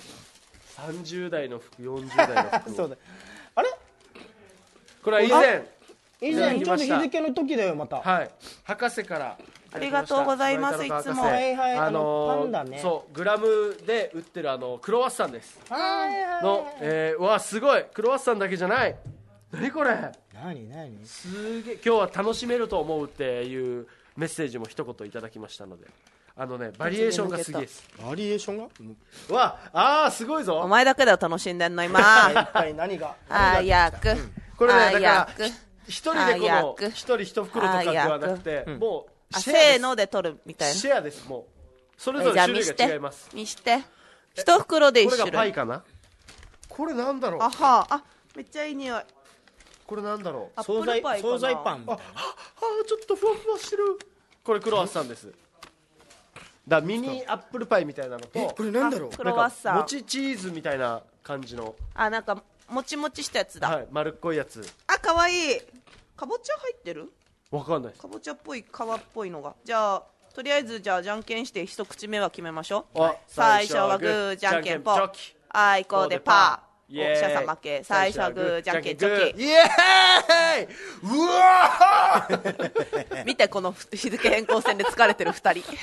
30代の服40代の服そうだ。あれこれは以前ちょうど日付の時だよ。また博士からありがとうございます。いつもパンダね。 そうグラムで売ってるクロワッサンですの、わすごい、クロワッサンだけじゃない。何これ、 何すげえ、今日は楽しめると思うっていうメッセージも一言いただきましたので、バリエーションがすげえです。 バリエーションがわすごいぞ。 お前だけだよ楽しんでんの今一体何が早く、 これね、だから一人で一人一袋とかではなくて、もうせーので取るみたいなシェアです。もうそれぞれ種類が違います。 見して一袋で一種類。 これがパイかな。これなんだろう。 めっちゃいい匂い。 これなんだろう。 惣菜パン。 ちょっとふわふわしてる。これクロワッサンです。ミニアップルパイみたいなのと、 これなんだろう。 クロワッサン、 もちチーズみたいな感じの、 なんかもちもちしたやつだ。 丸っこいやつ。 かわいい。かぼちゃ入ってる？ わかんない。 かぼちゃっぽい皮っぽいのが。じゃあとりあえずじゃんけんして一口目は決めましょう。最初はグーじゃんけんぽん、あいこでパー。シャさん負け。最初はグーじゃんけんチョキ。 イエーイ。うわー見てこの日付変更線で疲れてる2人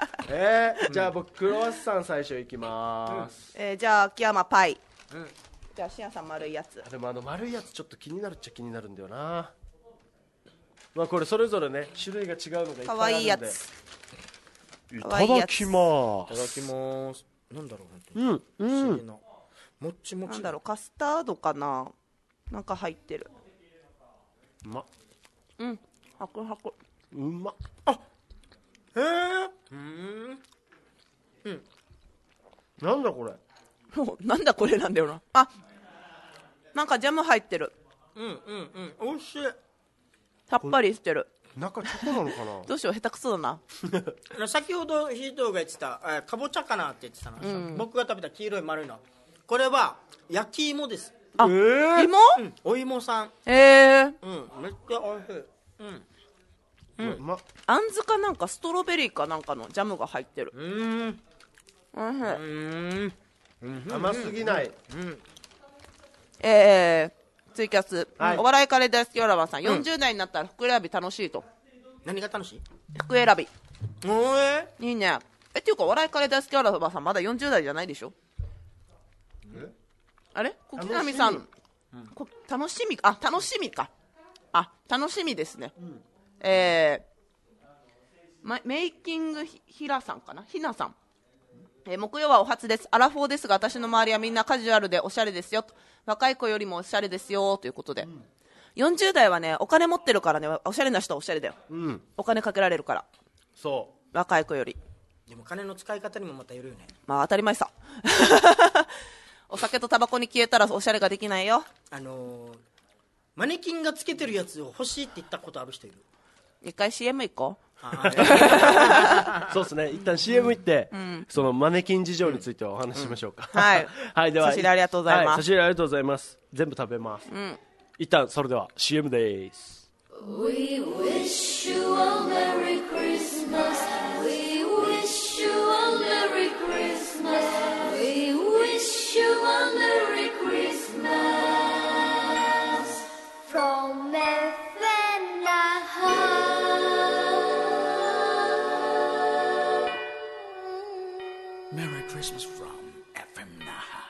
じゃあ僕クロワッサン最初いきます。 じゃあ秋山パイ。 じゃあしやさん丸いやつ。 でも丸いやつちょっと気になるっちゃ気になるんだよな。まあこれそれぞれね種類が違うのがいっぱいあるんで。 かわいいやつ。 いただきまいただきます。なんだろう、 うん不思議なもっちもち。 なんだろう、カスタードかな、なんか入ってる。 うまっ。 ハクハク。 うまっ。 へえ。 なんだこれ。 なんだこれなんだよな。あ、なんかジャム入ってる。 美味しい。 さっぱりしてる。 中チョコなのかな。 どうしよう、下手くそだな。 先ほどヒートが言ってたかぼちゃかなって言ってたの、僕が食べた黄色い丸いの、これは焼き芋です。 あ、芋？ お芋さん。 めっめっちゃ美味しい。 うまっ。 あんずかなんかストロベリーかなんかのジャムが入ってる。 甘すぎない。 ツイキャス、 はいお笑いカレー大好きオラバンさん、40代になったら服選び楽しいと。 何が楽しい？ 服選びいいね。っていうかお笑いカレー大好きオラバンさんまだ40代じゃないでしょ。あれ、小木並さん、楽しみか。楽しみですね。メイキングひなさんかな、ひなさん。木曜はお初です。アラフォーですが私の周りはみんなカジュアルでおしゃれですよと。若い子よりもおしゃれですよということで、40代はねお金持ってるからね、おしゃれな人はおしゃれだよ、お金かけられるから。 そう若い子より。 でも金の使い方にもまたよるよね。 まあ当たり前さお酒とタバコに消えたらおしゃれができないよ。 マネキンがつけてるやつを欲しいって言ったことある人いる？ 一回 CM 行こう。 そうですね。一旦 CM 行って、そのマネキン事情についてはお話ししましょうか。 はいはい、では差し入れありがとうございます。 差し入れありがとうございます。全部食べます。一旦それでは CM です。 We wish you a Merry Christmas. We wish you a Merry Christmas. We wish you a Merry Christmas. From FM Naha. Merry Christmas from FM Naha.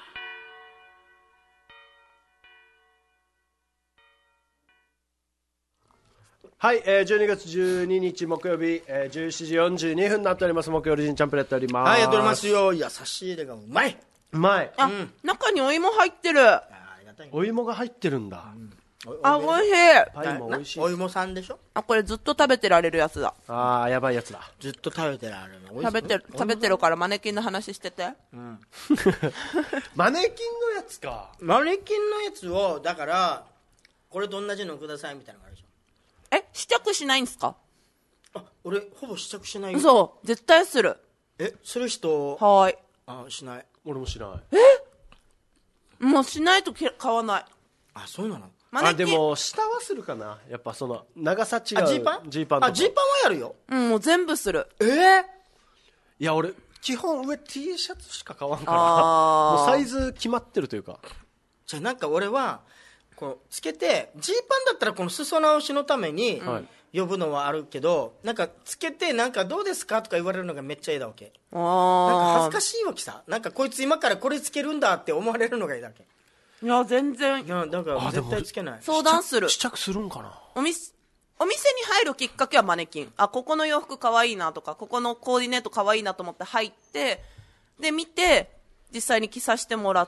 はい、12月12日木曜日、17時42分になっております。木曜日ジンチャンプレやっております。 はい、やっておりますよ。いや、差し入れがうまい。 うまい。 中にお芋入ってる。 ありがたいね。 お芋が入ってるんだ。 あ、おいしい。 パイも美味しい。 お芋さんでしょ？ あ、これずっと食べてられるやつだ。 あー、やばいやつだ。 ずっと食べてられるの。 食べてるからマネキンの話してて。 マネキンのやつか。 マネキンのやつを、だからこれと同じのくださいみたいなのがあるでし試着しないんですか？ ょ。俺ほぼ試着しないよ。 そう、絶対する。 する人？ はーい。 あ、しない。 俺も知らない。 もうしないと買わない。 あ、そうなの？ あ、でも下はするかな。やっぱその長さ違う。 あ、ジーパン？ ジーパンとか。 あ、ジーパンはやるよ。 もう全部する。 いや、俺基本上 T シャツしか買わんから、 あーもうサイズ決まってるというか。 じゃあなんか俺はこうつけて、ジーパンだったらこの裾直しのために呼ぶのはあるけど、なんかつけてなんかどうですかとか言われるのがめっちゃ嫌だわけ。なんか恥ずかしいわけさ。なんかこいつ今からこれつけるんだって思われるのが嫌だわけ。 いや、全然いや、だから絶対つけない。 相談する。 試着するんかな。 お店に入るきっかけはマネキン。あ、ここの洋服かわいいなとか、ここのコーディネートかわいいなと思って入って、で見て実際に着させてもらって、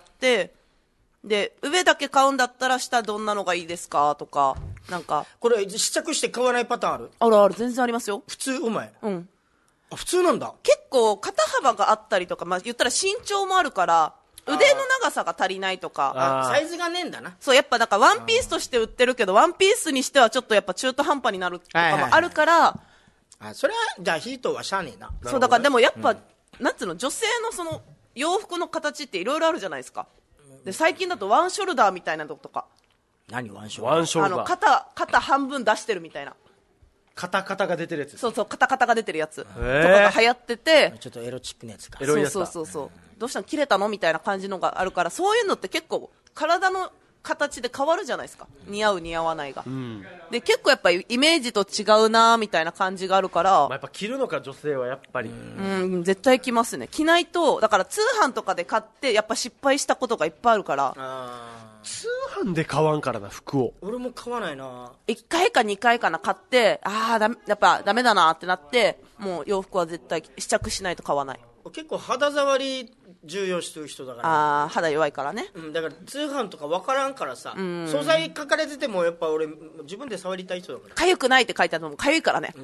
で上だけ買うんだったら下どんなのがいいですかとか、なんかこれ試着して買わないパターンある？ ある全然ありますよ。 普通？お前。 うん。 あ、普通なんだ。 結構肩幅があったりとか、まあ、言ったら身長もあるから腕の長さが足りないとか。 サイズがねえんだな。 そう、やっぱだからワンピースとして売ってるけどワンピースにしてはちょっとやっぱ中途半端になるとかもあるから、 あ、それはじゃあヒートはしゃあねえな。 そうだからでもやっぱ、なんつうの、女性のその洋服の形っていろいろあるじゃないですか。で最近だとワンショルダーみたいなのとか、 何ワンショルダー？ ワンショルダー。 肩半分出してるみたいな。 肩が出てるやつ。 そうそう、肩が出てるやつとかが流行ってて、 ちょっとエロチックなやつか。 エロいやつだ。 そうどうしたの、切れたのみたいな感じのがあるから、そういうのって結構体の形で変わるじゃないですか。似合う似合わないが。で、結構やっぱりイメージと違うなみたいな感じがあるから。 やっぱ着るのか女性はやっぱり。 絶対着ますね。着ないと、だから通販とかで買って、やっぱ失敗したことがいっぱいあるから。 通販で買わんからな、服を。 俺も買わないな。 1回か2回かな、買って、やっぱダメだなってなって、もう洋服は絶対試着しないと買わない。 結構肌触り重要してる人だから、 肌弱いからね、 だから通販とか分からんからさ、素材書かれててもやっぱ俺自分で触りたい人だから。 かゆくないって書いてあるのもかゆいからね、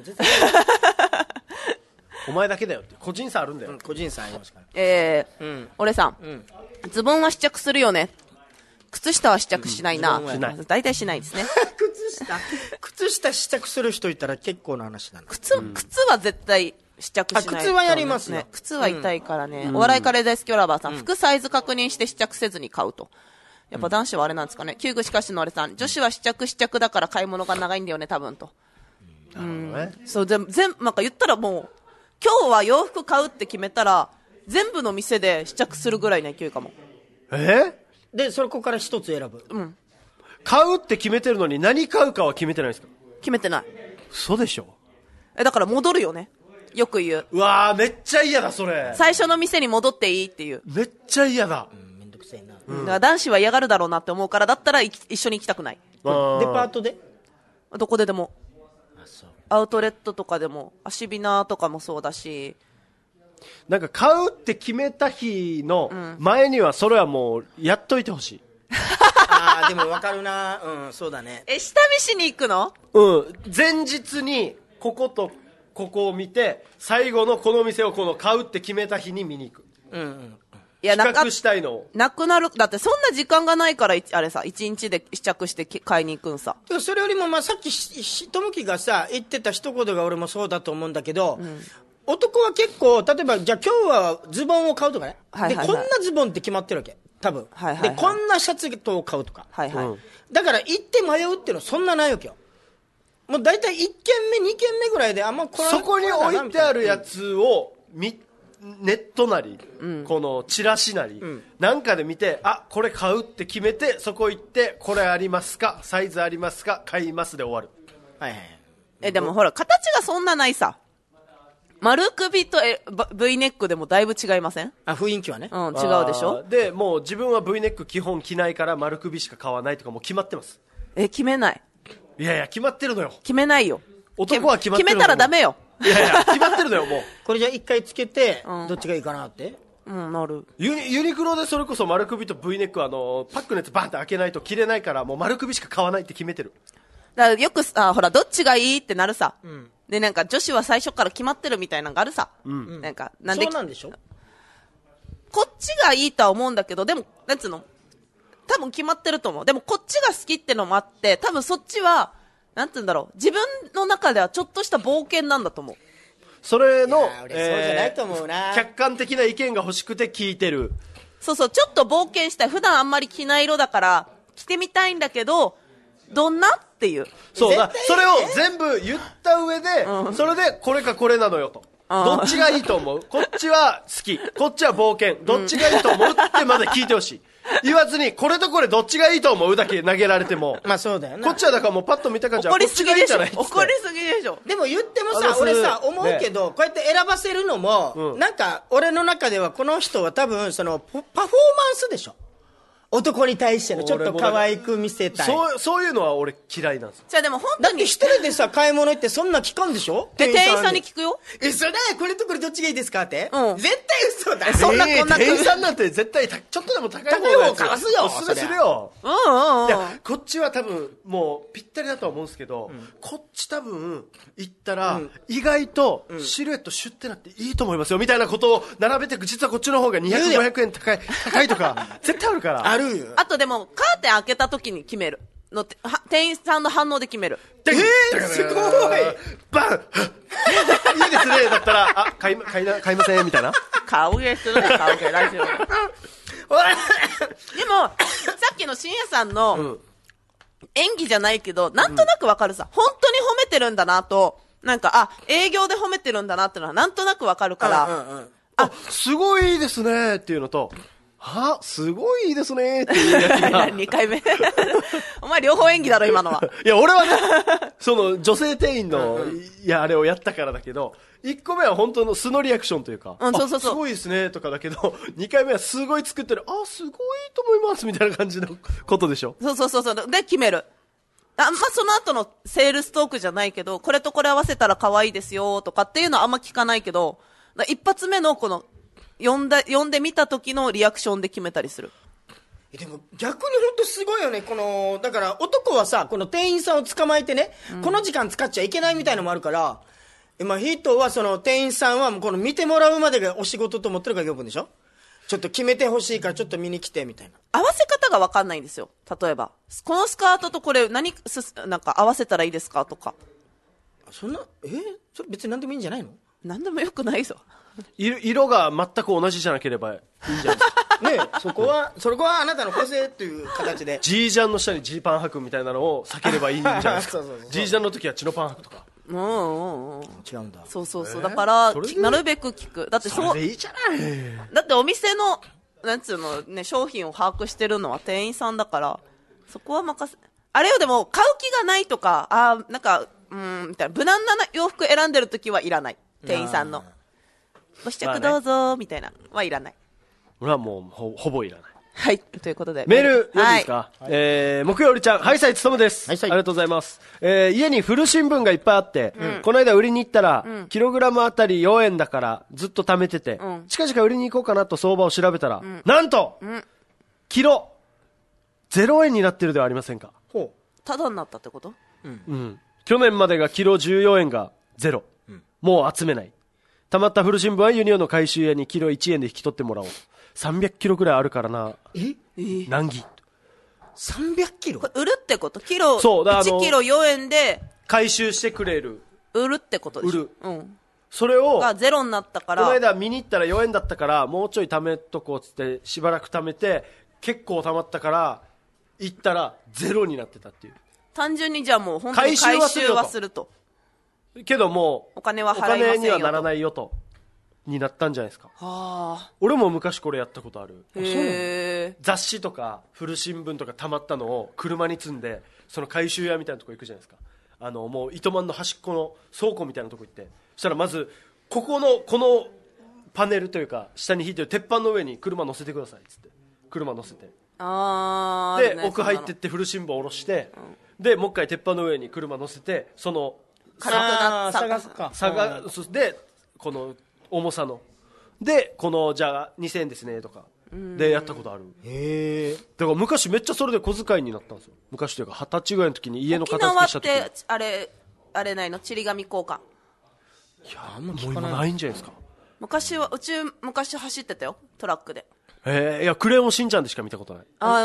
お前だけだよって個人差あるんだよ、 個人差ありますから。 俺さん、ズボンは試着するよね、靴下は試着しないな、大体しないですね靴下試着する人いたら結構な話だな。 靴は絶対試着しないと、 靴はやりますね。 靴は痛いからね、お笑いカレー大好きオラバーさん、服サイズ確認して試着せずに買うと。やっぱ男子はあれなんですかね。旧具しかしの俺さん、女子は試着だから買い物が長いんだよね多分と。そうなんか言ったらもう今日は洋服買うって決めたら全部の店で試着するぐらいの勢いかも。 でそこから一つ選ぶ。 買うって決めてるのに何買うかは決めてないですか？ 決めてない。 そうでしょ。 だから戻るよね。よく言う。 うわーめっちゃ嫌だそれ。 最初の店に戻っていいっていう。 めっちゃ嫌だ。 めんどくせえな。 だから男子は嫌がるだろうなって思うから、だったら一緒に行きたくない。 デパートで？ どこででも。アウトレットとかでも、アシビナとかもそうだし。 なんか買うって決めた日の前にはそれはもうやっといてほしい。 でも分かるな。そうだね。 下見しに行くの？ 前日にこことここを見て、最後のこの店をこの買うって決めた日に見に行く。 いや、 比較したいのを。 なくなる。だってそんな時間がないから、あれさ、1日で試着して買いに行くんさ。 それよりも、さっきともきがさ言ってた一言が俺もそうだと思うんだけど、男は結構例えばじゃあ今日はズボンを買うとかね、でこんなズボンって決まってるわけ多分、でこんなシャツを買うとか、だから行って迷うっていうのはそんなないわけよ。もう大体1軒目2軒目ぐらいでそこに置いてあるやつをネットなり、このチラシなり、なんかで見て、これ買うって決めて、そこ行って、これありますか、サイズありますか、買いますで終わる。 でもほら、形がそんなないさ。丸首とV ネックでもだいぶ違いません？ 雰囲気はね。 違うでしょ？ で、もう自分は V ネック基本着ないから丸首しか買わないとかもう決まってます。 決めない。 いやいや、決まってるのよ。 決めないよ。 男は決まってるのよ。 決めたらダメよ。 いやいや、決まってるのよ、もう。 これじゃあ一回つけて、どっちがいいかなって。 なる。 ユニクロでそれこそ丸首と V ネックパックのやつバンって開けないと着れないから、もう丸首しか買わないって決めてる。 だからよくほら、どっちがいいってなるさ。で、なんか女子は最初から決まってるみたいなのがあるさ。なんか、なんで。 そうなんでしょ？ こっちがいいとは思うんだけど、でも、なんつうの？多分決まってると思う。でもこっちが好きってのもあって、多分そっちは、なんて言うんだろう、自分の中ではちょっとした冒険なんだと思う。 それの、 俺そうじゃないと思うな。 客観的な意見が欲しくて聞いてる。 そうそう、ちょっと冒険したい。普段あんまり着ない色だから着てみたいんだけど、どんなっていう。 そうだ、それを全部言った上で、それでこれかこれなのよと。どっちがいいと思う？こっちは好き、こっちは冒険、どっちがいいと思うってまだ聞いてほしい。言わずにこれとこれどっちがいいと思うだけ投げられても、 そうだよな。 こっちはだからもうパッと見た感じは怒りすぎでしょ。怒りすぎでしょ。 でも言ってもさ、俺さ思うけど、こうやって選ばせるのも、なんか俺の中ではこの人は多分そのパフォーマンスでしょ。男に対してのちょっと可愛く見せたい。 そういうのは俺嫌いなんですよ。 じゃあでも本当に。 だって一人でさ、買い物行ってそんな聞かんでしょ？ 店員さんに聞くよ。 それこれとこれどっちがいいですかって？ 絶対嘘だ。 そんなこんな店員さんなんて絶対ちょっとでも高い方のやつ買わすよ。 おすすめするよ。いや、こっちは多分もうぴったりだとは思うんですけど、こっち多分行ったら意外とシルエットシュッてなっていいと思いますよみたいなことを並べてく、実はこっちの方が200、500円高いとか絶対あるから。 あるよ。 あとでもカーテン開けた時に決めるの、店員さんの反応で決める。 すごいバンいいですねだったら買いませんみたいな。 顔芸するね、顔芸大丈夫。でもさっきの深夜さんの演技じゃないけど、なんとなくわかるさ。本当に褒めてるんだなと、なんか営業で褒めてるんだなってのはなんとなくわかるから、 すごいですねっていうのと、 はすごいいいですねっていうやつが 2回目お前両方演技だろ今のは。 いや俺はねその女性店員のあれをやったからだけど、1個目は本当の素のリアクションというか、 そうすごいですねとかだけど、2回目はすごい作ってる、すごいと思いますみたいな感じのことでしょ。 そうで決める。その後のセールストークじゃないけど、これとこれ合わせたら可愛いですよとかっていうのはあんま聞かないけど、一発目のこの読んでみた時のリアクションで決めたりする。 でも逆に本当すごいよね。だから男はさ、この店員さんを捕まえてね、この時間使っちゃいけないみたいのもあるから、人はその店員さんはこの見てもらうまでがお仕事と思ってるから呼ぶんでしょ。ちょっと決めてほしいからちょっと見に来てみたいな。 合わせ方が分かんないんですよ。例えばこのスカートとこれなんか合わせたらいいですかとか。 そんなそれ別に何でもいいんじゃないの。 何でもよくないぞ。 色が全く同じじゃなければいいんじゃないですかねそこはあなたの個性という形でジージャンの下にジーパン履くみたいなのを避ければいいんじゃないですかジージャンの時はチノパン履くとか。 違うんだ。 そうだからなるべく聞く。だってそれいいじゃない。 だってお店のなんつうのね、商品を把握してるのは店員さんだから、そこは任せ。あれよ、でも買う気がないとか、なんかみたいな無難な洋服選んでる時はいらない。店員さんのご試着どうぞみたいなはいらない。 俺はもうほぼいらない。 はい、ということでメール読んでいいですか。木曜りちゃん、ハイサイつとむです、 はい、 ありがとうございます。家に古新聞がいっぱいあって、この間売りに行ったら、キログラムあたり4円だからずっと貯めてて、近々売りに行こうかなと相場を調べたら、なんと、キロ0円になってるではありませんか。 ただになったってこと。 去年までがキロ14円がゼロ、もう集めない。たまった古新聞はユニオンの回収屋にキロ1円で引き取ってもらおう。300キロぐらいあるからな。難儀。 300キロ売るってこと。キロそうだ、 1キロ4円で回収してくれる。 売るってことでしょ。 売る。それをがゼロになったから、 この間見に行ったら4円だったからもうちょい貯めとこうっつってしばらく貯めて結構貯まったから行ったらゼロになってたっていう。 単純にじゃあもう本当に回収はすると。 けどもお金は払いませんよと。お金にはならないよとになったんじゃないですか。俺も昔これやったことある。雑誌とか古新聞とか溜まったのを車に積んでその回収屋みたいなとこ行くじゃないですか。もう糸満の端っこの倉庫みたいなとこ行って、そしたらまずこのパネルというか下に引いてる鉄板の上に車乗せてくださいっつって車乗せて、で奥入ってって古新聞を下ろして、でもう一回鉄板の上に車乗せてその探すかでこの重さのでこのじゃあ2000円ですねとかでやったことある。だから昔めっちゃそれで小遣いになったんですよ。昔というか20歳ぐらいの時に家の片付けした時に。 沖縄ってあれないの、ちり紙交換。 いやもう今ないんじゃないですか。 昔走ってたよ、トラックで。 いやクレヨンしんちゃんでしか見たことない。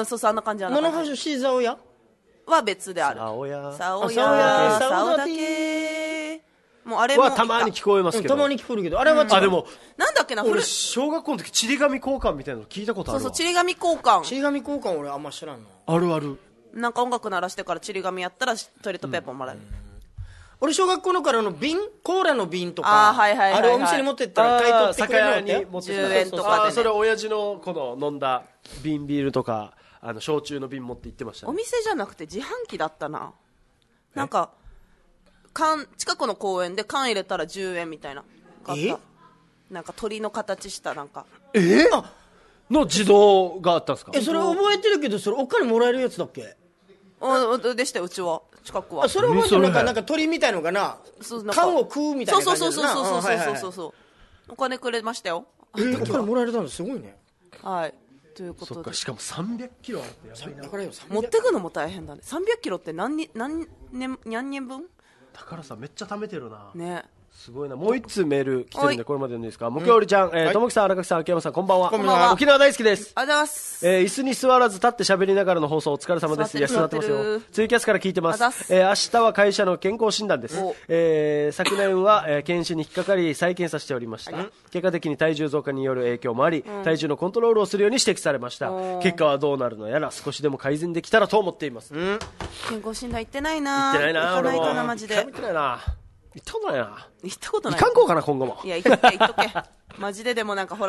そうあんな感じ。 物干しシーザー親は別である。 さおやだけもうあれもはたまに聞こえますけど、 たまに聞こえるけど、あれはでもなんだっけな、 俺小学校の時ちり紙交換みたいなの聞いたことあるわ。 そうちり紙交換。 ちり紙交換俺あんま知らんの。 あるある。 なんか音楽鳴らしてからちり紙やったらトイレットペーパーもらえる。 俺小学校のからの瓶、コーラの瓶とかあれお店に持ってったら買い取ってくれるのって 10円とかでね。 それ親父のこの飲んだ瓶ビールとか焼酎の瓶持って行ってましたね。 お店じゃなくて自販機だったな。なんか近くの公園で缶入れたら10円みたいななんか鳥の形したなんかの自動があったんですか。 それ覚えてるけど、それお金もらえるやつだっけ。 でしたよ、うちは近くは。 それ覚えてる。なんか鳥みたいのかな、缶を食うみたいな感じで。 そうお金くれましたよ。 お金もらえたのすごいね。 はいということで、 しかも300キロあってやばいな。 だから持ってくのも大変だね。300キロって何人分だからさ、めっちゃ貯めてるな。 ね。 すごいな。もう一通メール来てるんで、これまで読んでいいですか。木曜りちゃん、ともきさん、荒垣さん、秋山さん、こんばんは。 こんばんは。 沖縄大好きです。 ありがとうございます。 椅子に座らず立って喋りながらの放送お疲れ様です。座ってますよ。ツイキャスから聞いてます。明日は会社の健康診断です。昨年は検診に引っかかり再検査しておりました。結果的に体重増加による影響もあり、体重のコントロールをするように指摘されました。結果はどうなるのやら、少しでも改善できたらと思っています。 健康診断行ってないな。 行ってないな。 行かないとな、マジで。 行ってないな。行ったことないな。 行ったことない。 行かんこうかな、今後も。 いや、行っとけ。マジで。でもなんかほら、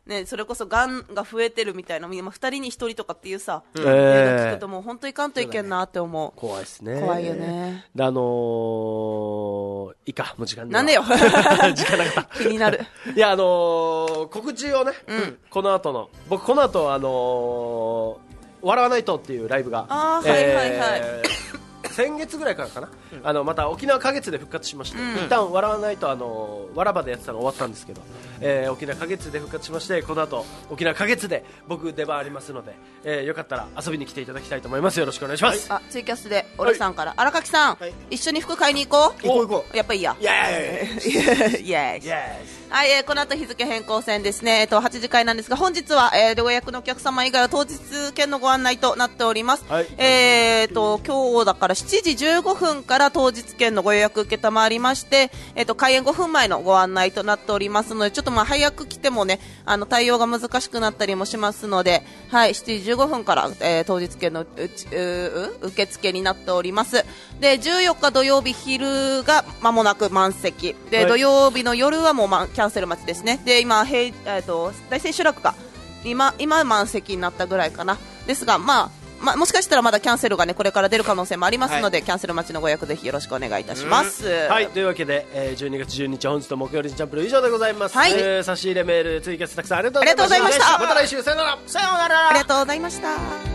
ね、それこそがんが増えてるみたいな、今2人に1人とかっていうさ、聞くともう本当いかんといけんなって思う。 怖いですね。 怖いよね。 でいいか、もう時間なんでよ。 時間なかった。 気になる。 いや、告知をね、この後の、僕この後、笑わないとっていうライブが、先月ぐらいからかな、また沖縄花月で復活しまして、一旦笑わないとわらばでやってたの終わったんですけど、沖縄花月で復活しまして、この後沖縄花月で僕出番ありますので、よかったら遊びに来ていただきたいと思います。よろしくお願いします。 ツイキャスでオルさんから、荒垣さん、一緒に服買いに行こう。 行こう。 やっぱいいや。 イエーイ。 はい、この後日付変更線ですね。8時会なんですが、本日は、ご予約のお客様以外は当日券のご案内となっております。今日だから7時15分から当日券のご予約受けたまわりまして、開演5分前のご案内となっておりますので、ちょっと早く来てもね、対応が難しくなったりもしますので、はい、7時15分から、当日券の受付になっております。で、14日土曜日昼が間もなく満席。で、土曜日の夜はもうキャンセル待ちですね。で、今、大千秋楽が今満席になったぐらいかな。ですが、もしかしたらまだキャンセルがね、これから出る可能性もありますので、キャンセル待ちのご予約ぜひよろしくお願いいたします。 はい、というわけで、12月12日本日の木曜日チャンプル以上でございます。差し入れメール、ツイキャスたくさんありがとうございました。また来週、さよなら。 さよなら。 ありがとうございました。